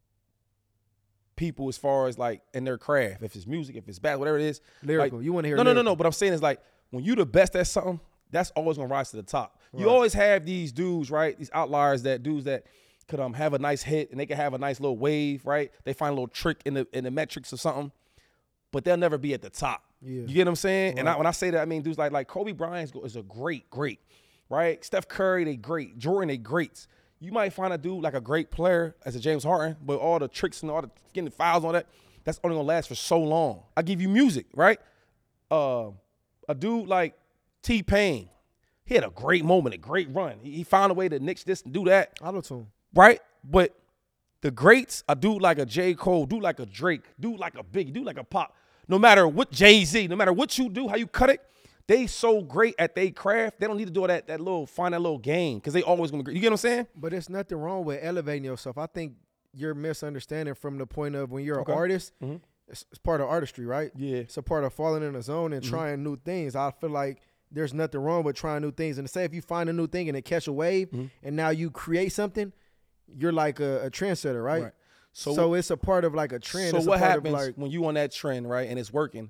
people as far as like in their craft, if it's music, if it's bad, whatever it is. Lyrical. Like, You wanna hear No, no, no, lyrical. no. But I'm saying is like when you the best at something, that's always gonna rise to the top. You Right. always have these dudes, right? These outliers, that dudes that could um have a nice hit and they can have a nice little wave, right? They find a little trick in the in the metrics or something, but they'll never be at the top. Yeah. You get what I'm saying? And I, Right. when I say that, I mean dudes like like Kobe Bryant is a great, great, right? Steph Curry, they great. Jordan, they greats. You might find a dude like a great player as a James Harden, but all the tricks and all the getting the fouls and all that, that's only gonna last for so long. I give you music, right? Uh, a dude like T-Pain, he had a great moment, a great run. He, he found a way to nix this and do that, Auto tune. right? But the greats, a dude like a J. Cole, dude like a Drake, dude like a Biggie, dude like a Pop, no matter what Jay-Z, no matter what you do, how you cut it, they so great at their craft, they don't need to do that, that little, find that little game, because they always gonna be great. You get what I'm saying? But there's nothing wrong with elevating yourself. I think you're misunderstanding from the point of when you're Okay. an artist, Mhm. it's, it's part of artistry, right? Yeah. It's a part of falling in the zone and trying new things. I feel like there's nothing wrong with trying new things. And to say if you find a new thing and it catch a wave and now you create something, you're like a, a trendsetter, right? Right. So, So- it's a part of like a trend. So It's a what part happens of like, when you on that trend, right, and it's working,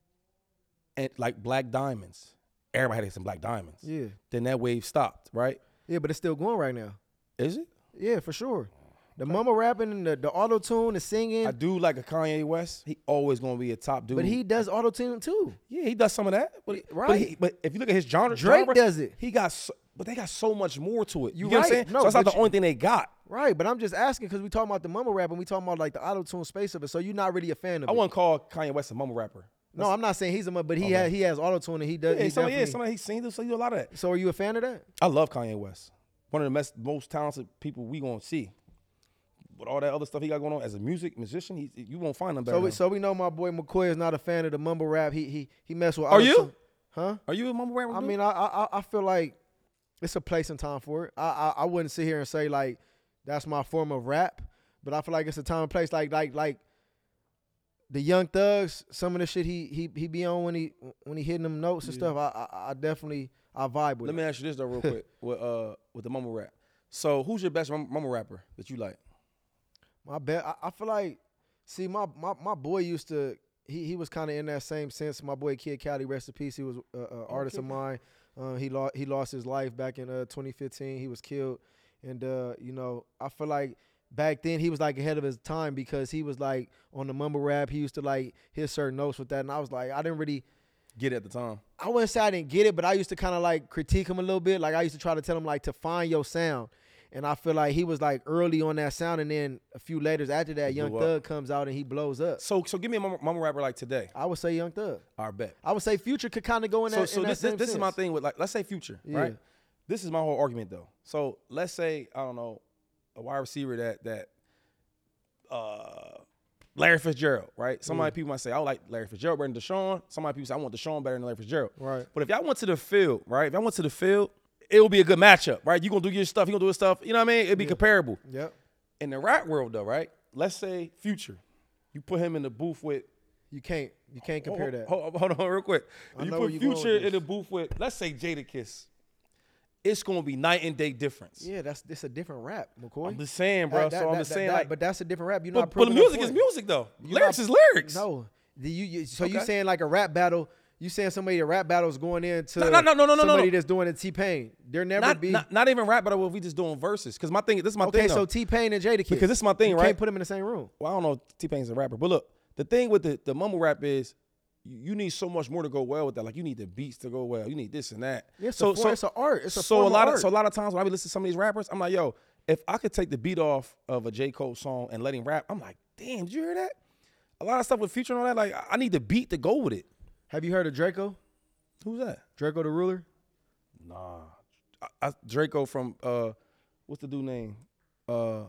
and like Black Diamonds, everybody had some Black Diamonds. yeah. Then that wave stopped, right? Yeah, but it's still going right now. Is it? Yeah, for sure. The mama rapping and the, the auto tune, the singing, I do like a Kanye West. He always gonna be a top dude. but he does auto tune too. yeah, he does some of that. But, Right. But, he, but if you look at his genre, Drake genre, does it. He got, so, but they got so much more to it. You, You get what I'm right. saying? No, so that's not but the you- only thing they got. Right, but I'm just asking because we talking about the mumble rap and we talking about like the auto tune space of it. So you're not really a fan of I it. wouldn't call Kanye West a mumble rapper. No, I'm not saying he's a mumble, but he Okay. has he has auto tune and he does. Yeah, he some, yeah, definitely- some of he's seen this, so he do a lot of that. So are you a fan of that? I love Kanye West. One of the most, most talented people we gonna see. With all that other stuff he got going on as a music musician, he, you won't find him better. So we, than him. so we know my boy McCoy is not a fan of the mumble rap. He he he mess with. Are you? auto-tune. Huh? Are you a mumble rapper? I dude? mean, I, I I feel like it's a place and time for it. I, I I wouldn't sit here and say like that's my form of rap, but I feel like it's a time and place. Like like like the Young Thugs, some of the shit he he he be on when he when he hitting them notes and Yeah. stuff. I, I I definitely I vibe with. Let it. me ask you this though, real quick, with uh with the mumble rap. So who's your best mum- mumble rapper that you like? My bet. I, I feel like, see, my my, my boy used to. He he was kind of in that same sense. My boy Kid Cudi, rest in peace. He was an artist of Kid. mine. Uh, he lost he lost his life back in uh, twenty fifteen. He was killed, and uh, you know, I feel like back then he was like ahead of his time because he was like on the mumble rap. He used to like hit certain notes with that, and I was like, I didn't really. Get it at the time. I wouldn't say I didn't get it, but I used to kind of like critique him a little bit. Like I used to try to tell him like to find your sound. And I feel like he was like early on that sound, and then a few later after that, He Young blew Thug up. comes out and he blows up. So so give me a mama, mama rapper like today. I would say Young Thug. I bet. I would say Future could kind of go in So that. so in this that this, same this is my sense. thing with like let's say Future, Yeah. right? This is my whole argument though. So let's say I don't know a wide receiver that that uh Larry Fitzgerald, right? Some Yeah. people might say I like Larry Fitzgerald better than Deshaun. Some people say I want Deshaun better than Larry Fitzgerald. Right. But if y'all went to the field, right? If y'all went to the field, it will be a good matchup, right? You gonna do your stuff, he gonna do his stuff. You know what I mean? It'd be Yeah. comparable. Yep. In the rap world though, right? Let's say Future, you put him in the booth with. You can't. You can't compare hold, that. Hold, hold on, real quick. I You know put where you going Future with in the this. booth with, let's say Jadakiss. It's gonna be night and day difference. Yeah, that's this a different rap, McCoy. I'm just saying, bro. That- that- so I'm that- just that- saying, that- like, but that's a different rap. You're but, not. but the proving that music is point. music though. You're lyrics not- is lyrics. No, the, you, you so you Okay. saying like a rap battle? You saying somebody a rap battle is going into No, no, no, no, no, no, somebody no. that's doing a T Pain? There never not, be. not, not even rap, but if we just doing verses. Because my thing, this is my okay, thing. so though. T Pain and Jadakiss. Because this is my thing, you right? can't put them in the same room. Well, I don't know if T-Pain's a rapper, but look, the thing with the, the mumble rap is you, you need so much more to go well with that. Like you need the beats to go well. You need this and that. Yeah, it's so, a form, so it's an art. It's a so form a lot of of art. so a lot of times when I be listening to some of these rappers, I'm like, yo, if I could take the beat off of a J. Cole song and let him rap, I'm like, damn, did you hear that? A lot of stuff with Future and all that, like I- I need the beat to go with it. Have you heard of Draco? Who's that? Draco the Ruler? Nah, I, I, Draco from uh, what's the dude name? Uh,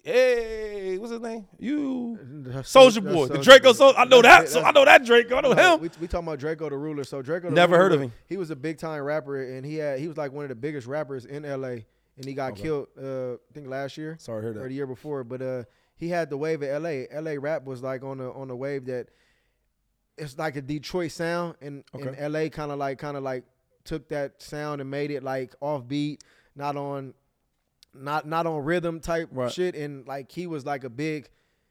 hey, what's his name? You Soldier Boy, the Draco. So I know that. So I know that Draco. I know No, him. We, we talking about Draco the Ruler. So Draco the Never Ruler, heard of him. He was a big time rapper, and he had he was like one of the biggest rappers in L A. And he got Okay. killed, uh, I think last year. Sorry to hear Or that. the year before, but uh, he had the wave of L A. L A rap was like on the on the wave that it's like a Detroit sound, and, and Okay. L A kind of like kind of like took that sound and made it like offbeat, not on, not not on rhythm type Right. shit, and like he was like a big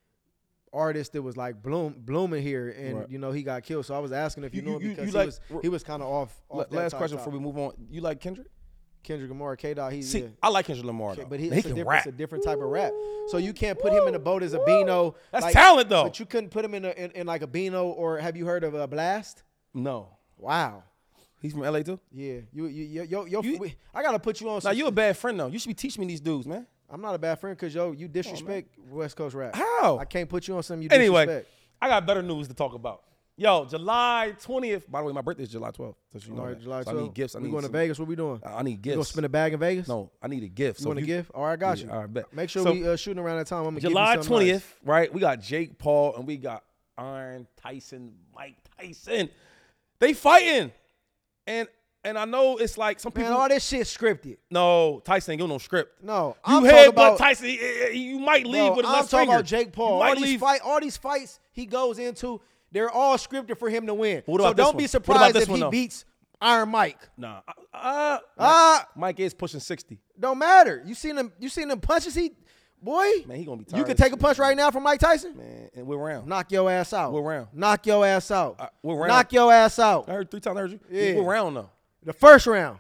artist that was like bloom blooming here, and Right. you know he got killed. So I was asking if you, You- knew him you- you because like- he was he was kind of off. La- off that Last type question top. before we move on. You like Kendrick? Kendrick Lamar, K Dot. He See, yeah. I like Kendrick Lamar, Okay, though. but he, he it's, a can different, rap. it's a different type of rap. So you can't put him in the boat as a Beano. That's like- talent, though. But you couldn't put him in, a, in, in like a Beano, or have you heard of a Blast? No, Wow. he's from L A too. Yeah. You you you yo, yo, You- we- I gotta put you on. Now Some, you a bad friend though. You should be teaching me these dudes, man. I'm not a bad friend because yo, you disrespect West Coast rap. How? I can't put you on something you Anyway, disrespect. I got better news to talk about. Yo, July twentieth. By the way, my birthday is July twelfth. So you know All right, that. July So I twelfth. need gifts. I we need going to some- Vegas? What we doing? I need You gifts. gonna spend a bag in Vegas? No, I need a gift. You So want if a gift? All right, I got Yeah, you. all right, bet. Make sure So- we uh, shooting around that time. I'm gonna July give you something twentieth, right? We got Jake Paul and we got Iron Tyson, Mike Tyson. They fighting, and and I know it's like some nice. people. Man, all this shit scripted. no, Tyson ain't give no script. No, You I'm had talking but about Tyson. he- he- You might leave Bro, with a I'm left talking finger. about Jake You Paul. might All these leave- fight, all these fights he goes into, they're all scripted for him to win. What so about this don't one? be What about surprised this if one, he though? beats Iron Mike. Nah, uh, Ah, Mike is pushing sixty. don't matter. You seen him? You seen him punches? He, boy, Man, he gonna be tired. you can of take a shit, punch right now from Mike Tyson. man. And we're around. Knock your ass out. What round? Knock your ass out. Uh, what round? Knock your ass out. I heard three times. I heard you. Yeah. What round though? The first round.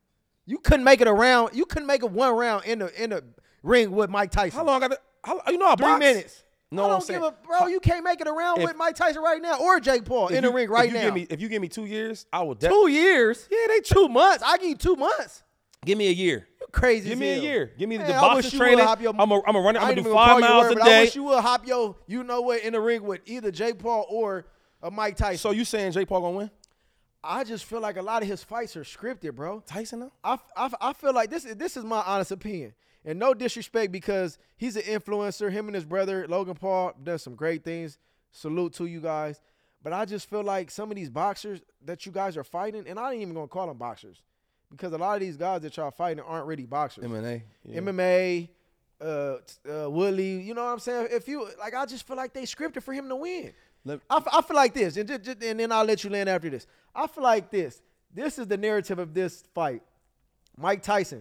You couldn't make it a round. You couldn't make it one round in the in the ring with Mike Tyson. How long I got? How, you know I Three box? minutes. No, I I'm don't saying- give a bro. You can't make it around If- with Mike Tyson right now or Jake Paul If in you- the ring right if you now. Give me, if you give me two years, I will. De- Two years? Yeah, they Two months? I give you two months. Give me a year. You crazy Give as me a hell. year. Give me Man, the I boxing wish you would training. hop your- I'm a, I'm a run. I'm I gonna ain't do even five call you miles word, a but I day. wish you would hop your, you know what, in the ring with either Jake Paul or a Mike Tyson. So you saying Jake Paul gonna win? I just feel like a lot of his fights are scripted, bro. Tyson though? I, I, I feel like this is this is my honest opinion. And no disrespect because he's an influencer. Him and his brother, Logan Paul, done some great things. Salute to you guys. But I just feel like some of these boxers that you guys are fighting, and I ain't even going to call them boxers because a lot of these guys that y'all fighting aren't really boxers. M M A. Yeah. M M A, uh, uh, Woodley, you know what I'm saying? If you, like, I just feel like they scripted for him to win. Let- I, f- I feel like this, and, just, just, and then I'll let you land after this. I feel like this. This is the narrative of this fight. Mike Tyson,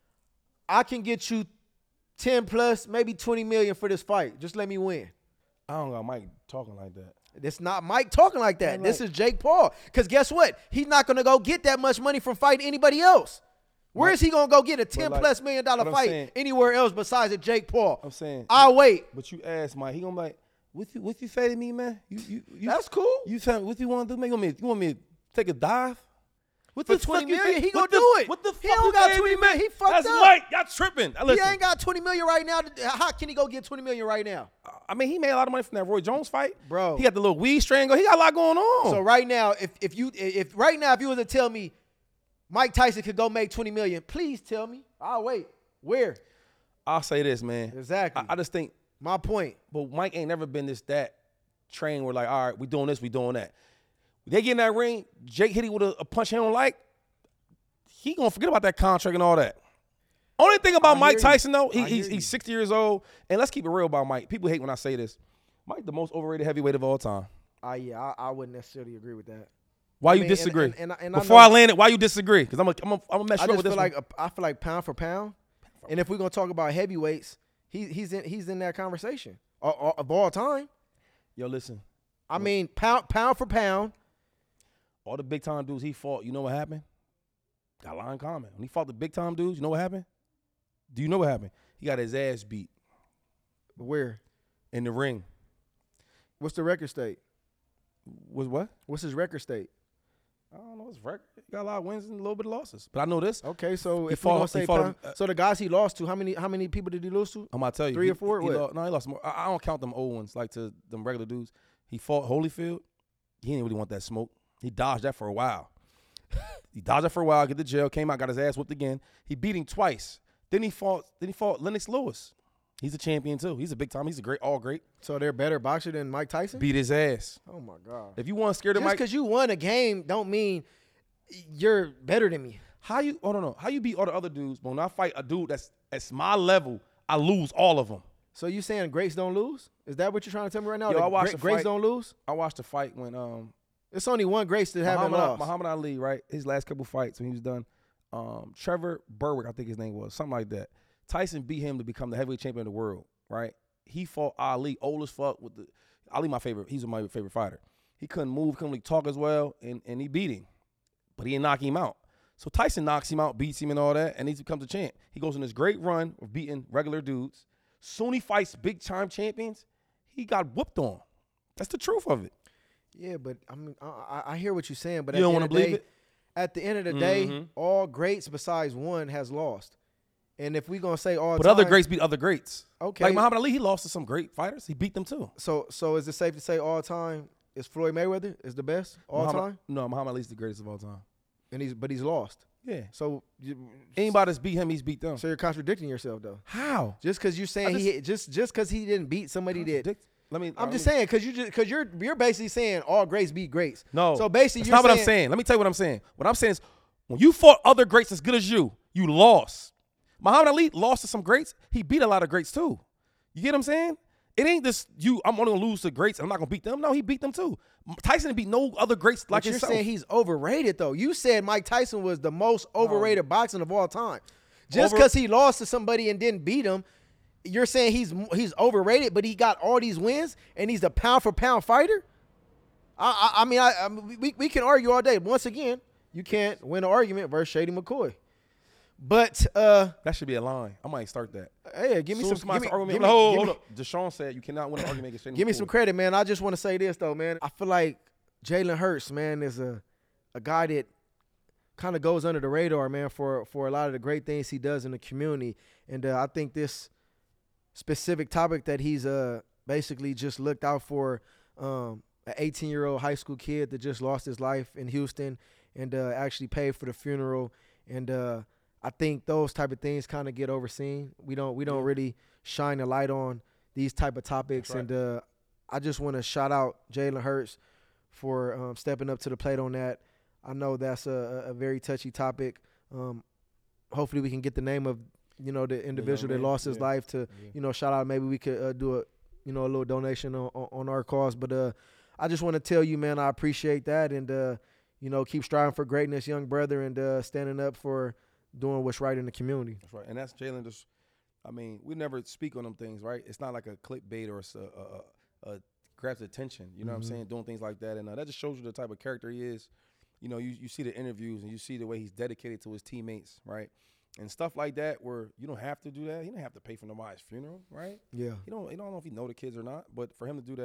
I can get you ten plus, maybe twenty million for this fight. Just let me win. I don't got Mike talking like that. It's not Mike talking like that. Man, This like- is Jake Paul. Because guess what? He's not going to go get that much money from fighting anybody else. Where Mike- is he going to go get a ten like- plus million dollar but I'm fight saying- anywhere else besides a Jake Paul? I'm saying. I'll wait. But you ask Mike, he gonna be like, what you what you say to me, man? You you, you That's cool. You tell me what you want to do? Man, you want me you want me to take a dive? What For the twenty fuck you million, think- he gonna what the- do it. What the He fuck don't you got think twenty million. He fucked That's up. Mike. Y'all tripping. He Listen, ain't got twenty million right now. How can he go get twenty million right now? I mean, he made a lot of money from that Roy Jones fight. Bro. He got the little weed strangle. He got a lot going on. So right now, if if you if right now if you were to tell me Mike Tyson could go make twenty million, please tell me. I'll wait. Where? I'll say this, man. Exactly. I, I just think, My point. but Mike ain't never been this that train where like, all right, we doing this, we doing that. They get in that ring, Jake hit him with a, a punch he don't like. He gonna forget about that contract and all that. Only thing about I Mike hear you. Tyson though, he, I hear he's, you. he's sixty years old, and let's keep it real about Mike. People hate when I say this. Mike, the most overrated heavyweight of all time. Uh, yeah, I, I wouldn't necessarily agree with that. Why I you mean, and- disagree? and- and I- and I Before I, know- land it, why you disagree? Because I'm gonna I'm gonna I'm gonna mess I you up just with feel this like one. a, I feel like pound for pound, and if we're gonna talk about heavyweights, he he's in he's in that conversation of, of all time. Yo, listen, I mean, pound pound for pound. all the big time dudes he fought, you know what happened? Got a lot in common. When he fought the big time dudes, you know what happened? Do you know what happened? He got his ass beat Where? in the ring. What's the record state? Was what? What's his record state? I don't know his record. He got a lot of wins and a little bit of losses. But I know this. Okay, so He if fought- we gonna he say fought pound, him, uh, so the guys he lost to, how many how many people did he lose to? I'm gonna tell you. Three he- or four? He What? lost, no, he lost more. I, I don't count them old ones like to them regular dudes. He fought Holyfield. He didn't really want that smoke. He dodged that for a while. He dodged that for a while. Get to jail. Came out. Got his ass whooped again. He beat him twice. Then he fought. Then he fought Lennox Lewis. He's a champion too. He's a big time. He's a great, all great. So they're better boxer than Mike Tyson? Beat his ass. Oh my god! If you want scared of Just Mike, because you won a game don't mean you're better than me. how you? Oh no, no. How you beat all the other dudes? But when I fight a dude that's that's my level, I lose all of them. So you saying greats don't lose? Is that what you're trying to tell me right now? Yo, The I watched great- the greats fight. don't lose. I watched the fight when um It's only one greats that haven't Muhammad, lost. Muhammad Ali, right? His last couple fights when he was done. Um, Trevor Berwick, I think his name was, something like that. Tyson beat him to become the heavyweight champion of the world, right? He fought Ali, old as fuck. With the Ali, my favorite. He's my favorite fighter. He couldn't move, couldn't really talk as well, and, and he beat him, but he didn't knock him out. So Tyson knocks him out, beats him, and all that, and he becomes a champ. He goes on this great run of beating regular dudes. Soon he fights big time champions. He got whooped on. That's the truth of it. Yeah, but I mean, I, I- I hear what you're saying, but You at don't the wanna end of the believe day, it? at the end of the day, Mhm. all greats besides one has lost. And if we're gonna say all, But time, other greats beat other greats. okay. Like Muhammad Ali, he lost to some great fighters. He beat them too. So, so is it safe to say all time is Floyd Mayweather is the best all Muhammad, time? No, Muhammad Ali's the greatest of all time. And he's but he's lost. Yeah. So, you, Anybody that's beat him, he's beat them. so you're contradicting yourself though. How? Just because you're saying he just just because he didn't beat somebody that. Contradict- Let me. I'm let just me- saying because you just because you're you're basically saying all greats beat greats. No. So basically, that's you're not what I'm saying- saying. Let me tell you what I'm saying. What I'm saying is, when you fought other greats as good as you, you lost. Muhammad Ali lost to some greats. He beat a lot of greats too. You get what I'm saying? It ain't this you. I'm only gonna lose to greats. And I'm not gonna beat them. No, he beat them too. Tyson didn't beat no other greats like But you're himself. saying he's overrated though. You said Mike Tyson was the most overrated boxer of all time. Just Over- because he lost to somebody and didn't beat him, you're saying he's he's overrated, but he got all these wins and he's a pound for pound fighter. I I, I mean I, I mean, we we can argue all day. Once again, you can't win an argument versus Shady McCoy. But uh, That should be a line. I might start that. hey, give me Soon some as somebody give me, start arguing, give like, me- hold, give hold me- up. Deshaun said you cannot win an argument against Shane Give me some McCoy. credit, man. I just want to say this though, man. I feel like Jalen Hurts, man, is a a guy that kind of goes under the radar, man, for for a lot of the great things he does in the community. And uh, I think this specific topic that he's uh basically just looked out for, um, an eighteen year old high school kid that just lost his life in Houston, and uh, actually paid for the funeral. And uh, I think those type of things kind of get overseen. We don't we don't Yeah. really shine a light on these type of topics. That's right. And uh, I just want to shout out Jalen Hurts for um, stepping up to the plate on that. I know that's a, a very touchy topic. Um, hopefully we can get the name of, you know, the individual that man. lost his Yeah. life to, Yeah. you know, shout out. Maybe we could uh, do a, you know, a little donation on, on, on our cause. But uh, I just want to tell you, man, I appreciate that. And, uh, you know, keep striving for greatness, young brother, and uh, standing up for doing what's right in the community. That's right. And that's Jalen just, I mean, we never speak on them things, right? It's not like a clickbait or it's a, a, a, a grabs attention, you know what I'm Mhm. saying? Doing things like that. And uh, that just shows you the type of character he is. You know, you, you see the interviews and you see the way he's dedicated to his teammates, right? And stuff like that where you don't have to do that. He don't have to pay for nobody's funeral, right? Yeah. You don't, you don't know if he know the kids or not, but for him to do that,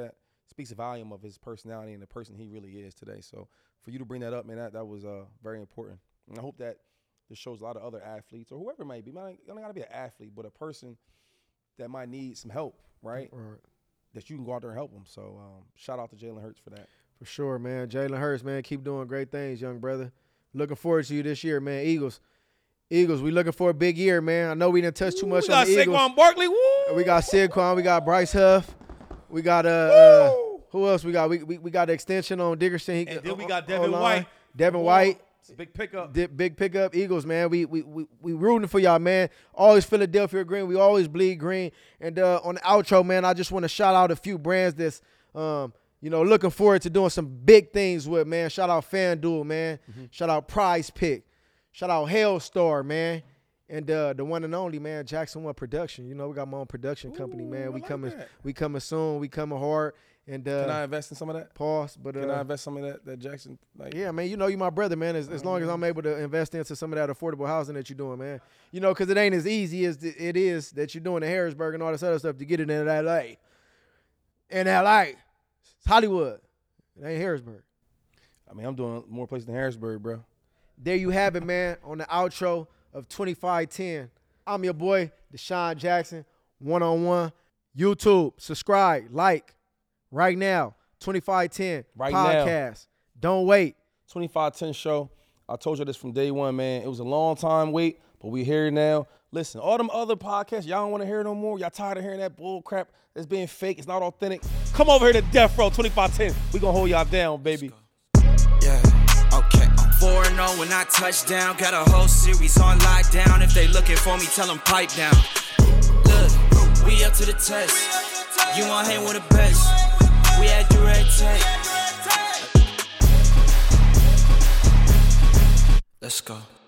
speaks a volume of his personality and the person he really is today. So for you to bring that up, man, that, that was uh, very important. And I hope that this shows a lot of other athletes or whoever it may be. Man, you don't got to be an athlete, but a person that might need some help, right? Right. That you can go out there and help them. So um, shout out to Jalen Hurts for that. For sure, man. Jalen Hurts, man, keep doing great things, young brother. Looking forward to you this year, man. Eagles. Eagles, we looking for a big year, man. I know we didn't touch too much Ooh, on the Eagles. We got Saquon Barkley. Woo! We got Saquon. We got Bryce Huff. We got uh, uh who else we got? We we, we got the extension on Dickerson. He, and then we got Devin O-line. White. Devin Whoa. White. It's a big pickup. Di- big pickup. Eagles, man. We we we we rooting for y'all, man. Always Philadelphia green. We always bleed green. And uh, on the outro, man, I just want to shout out a few brands that's um you know looking forward to doing some big things with, man. Shout out FanDuel, man. Mm-hmm. Shout out Prize Pick. Shout out Hellstar, man. And uh, the one and only, man, Jackson One Production. You know, we got my own production company, man. Ooh, we like coming, that. we coming soon. We coming hard. And uh, Can I invest in some of that? Pause, but uh, Can I invest some of that? That Jackson, like, yeah, man. You know, you my brother, man. As, as long as I'm able to invest into some of that affordable housing that you're doing, man. You know, because it ain't as easy as it is that you're doing in Harrisburg and all this other stuff to get it in L A. In L A, it's Hollywood. It ain't Harrisburg. I mean, I'm doing more places than Harrisburg, bro. There you have it, man. On the outro of twenty-five ten. I'm your boy, Deshaun Jackson, one-on-one. YouTube, subscribe, like, right now, twenty-five ten Right podcast. Now. Don't wait. twenty-five ten show. I told you this from day one, man. It was a long time wait, but we here now. Listen, all them other podcasts, y'all don't want to hear no more. Y'all tired of hearing that bull crap that's being fake. It's not authentic. Come over here to Death Row twenty-five ten. We going to hold y'all down, baby. Yeah, okay. four and oh when I touch down. Got a whole series on lockdown. If they looking for me, tell them pipe down. Look, we up to the test. You want hang with the best. We had direct take. Let's go.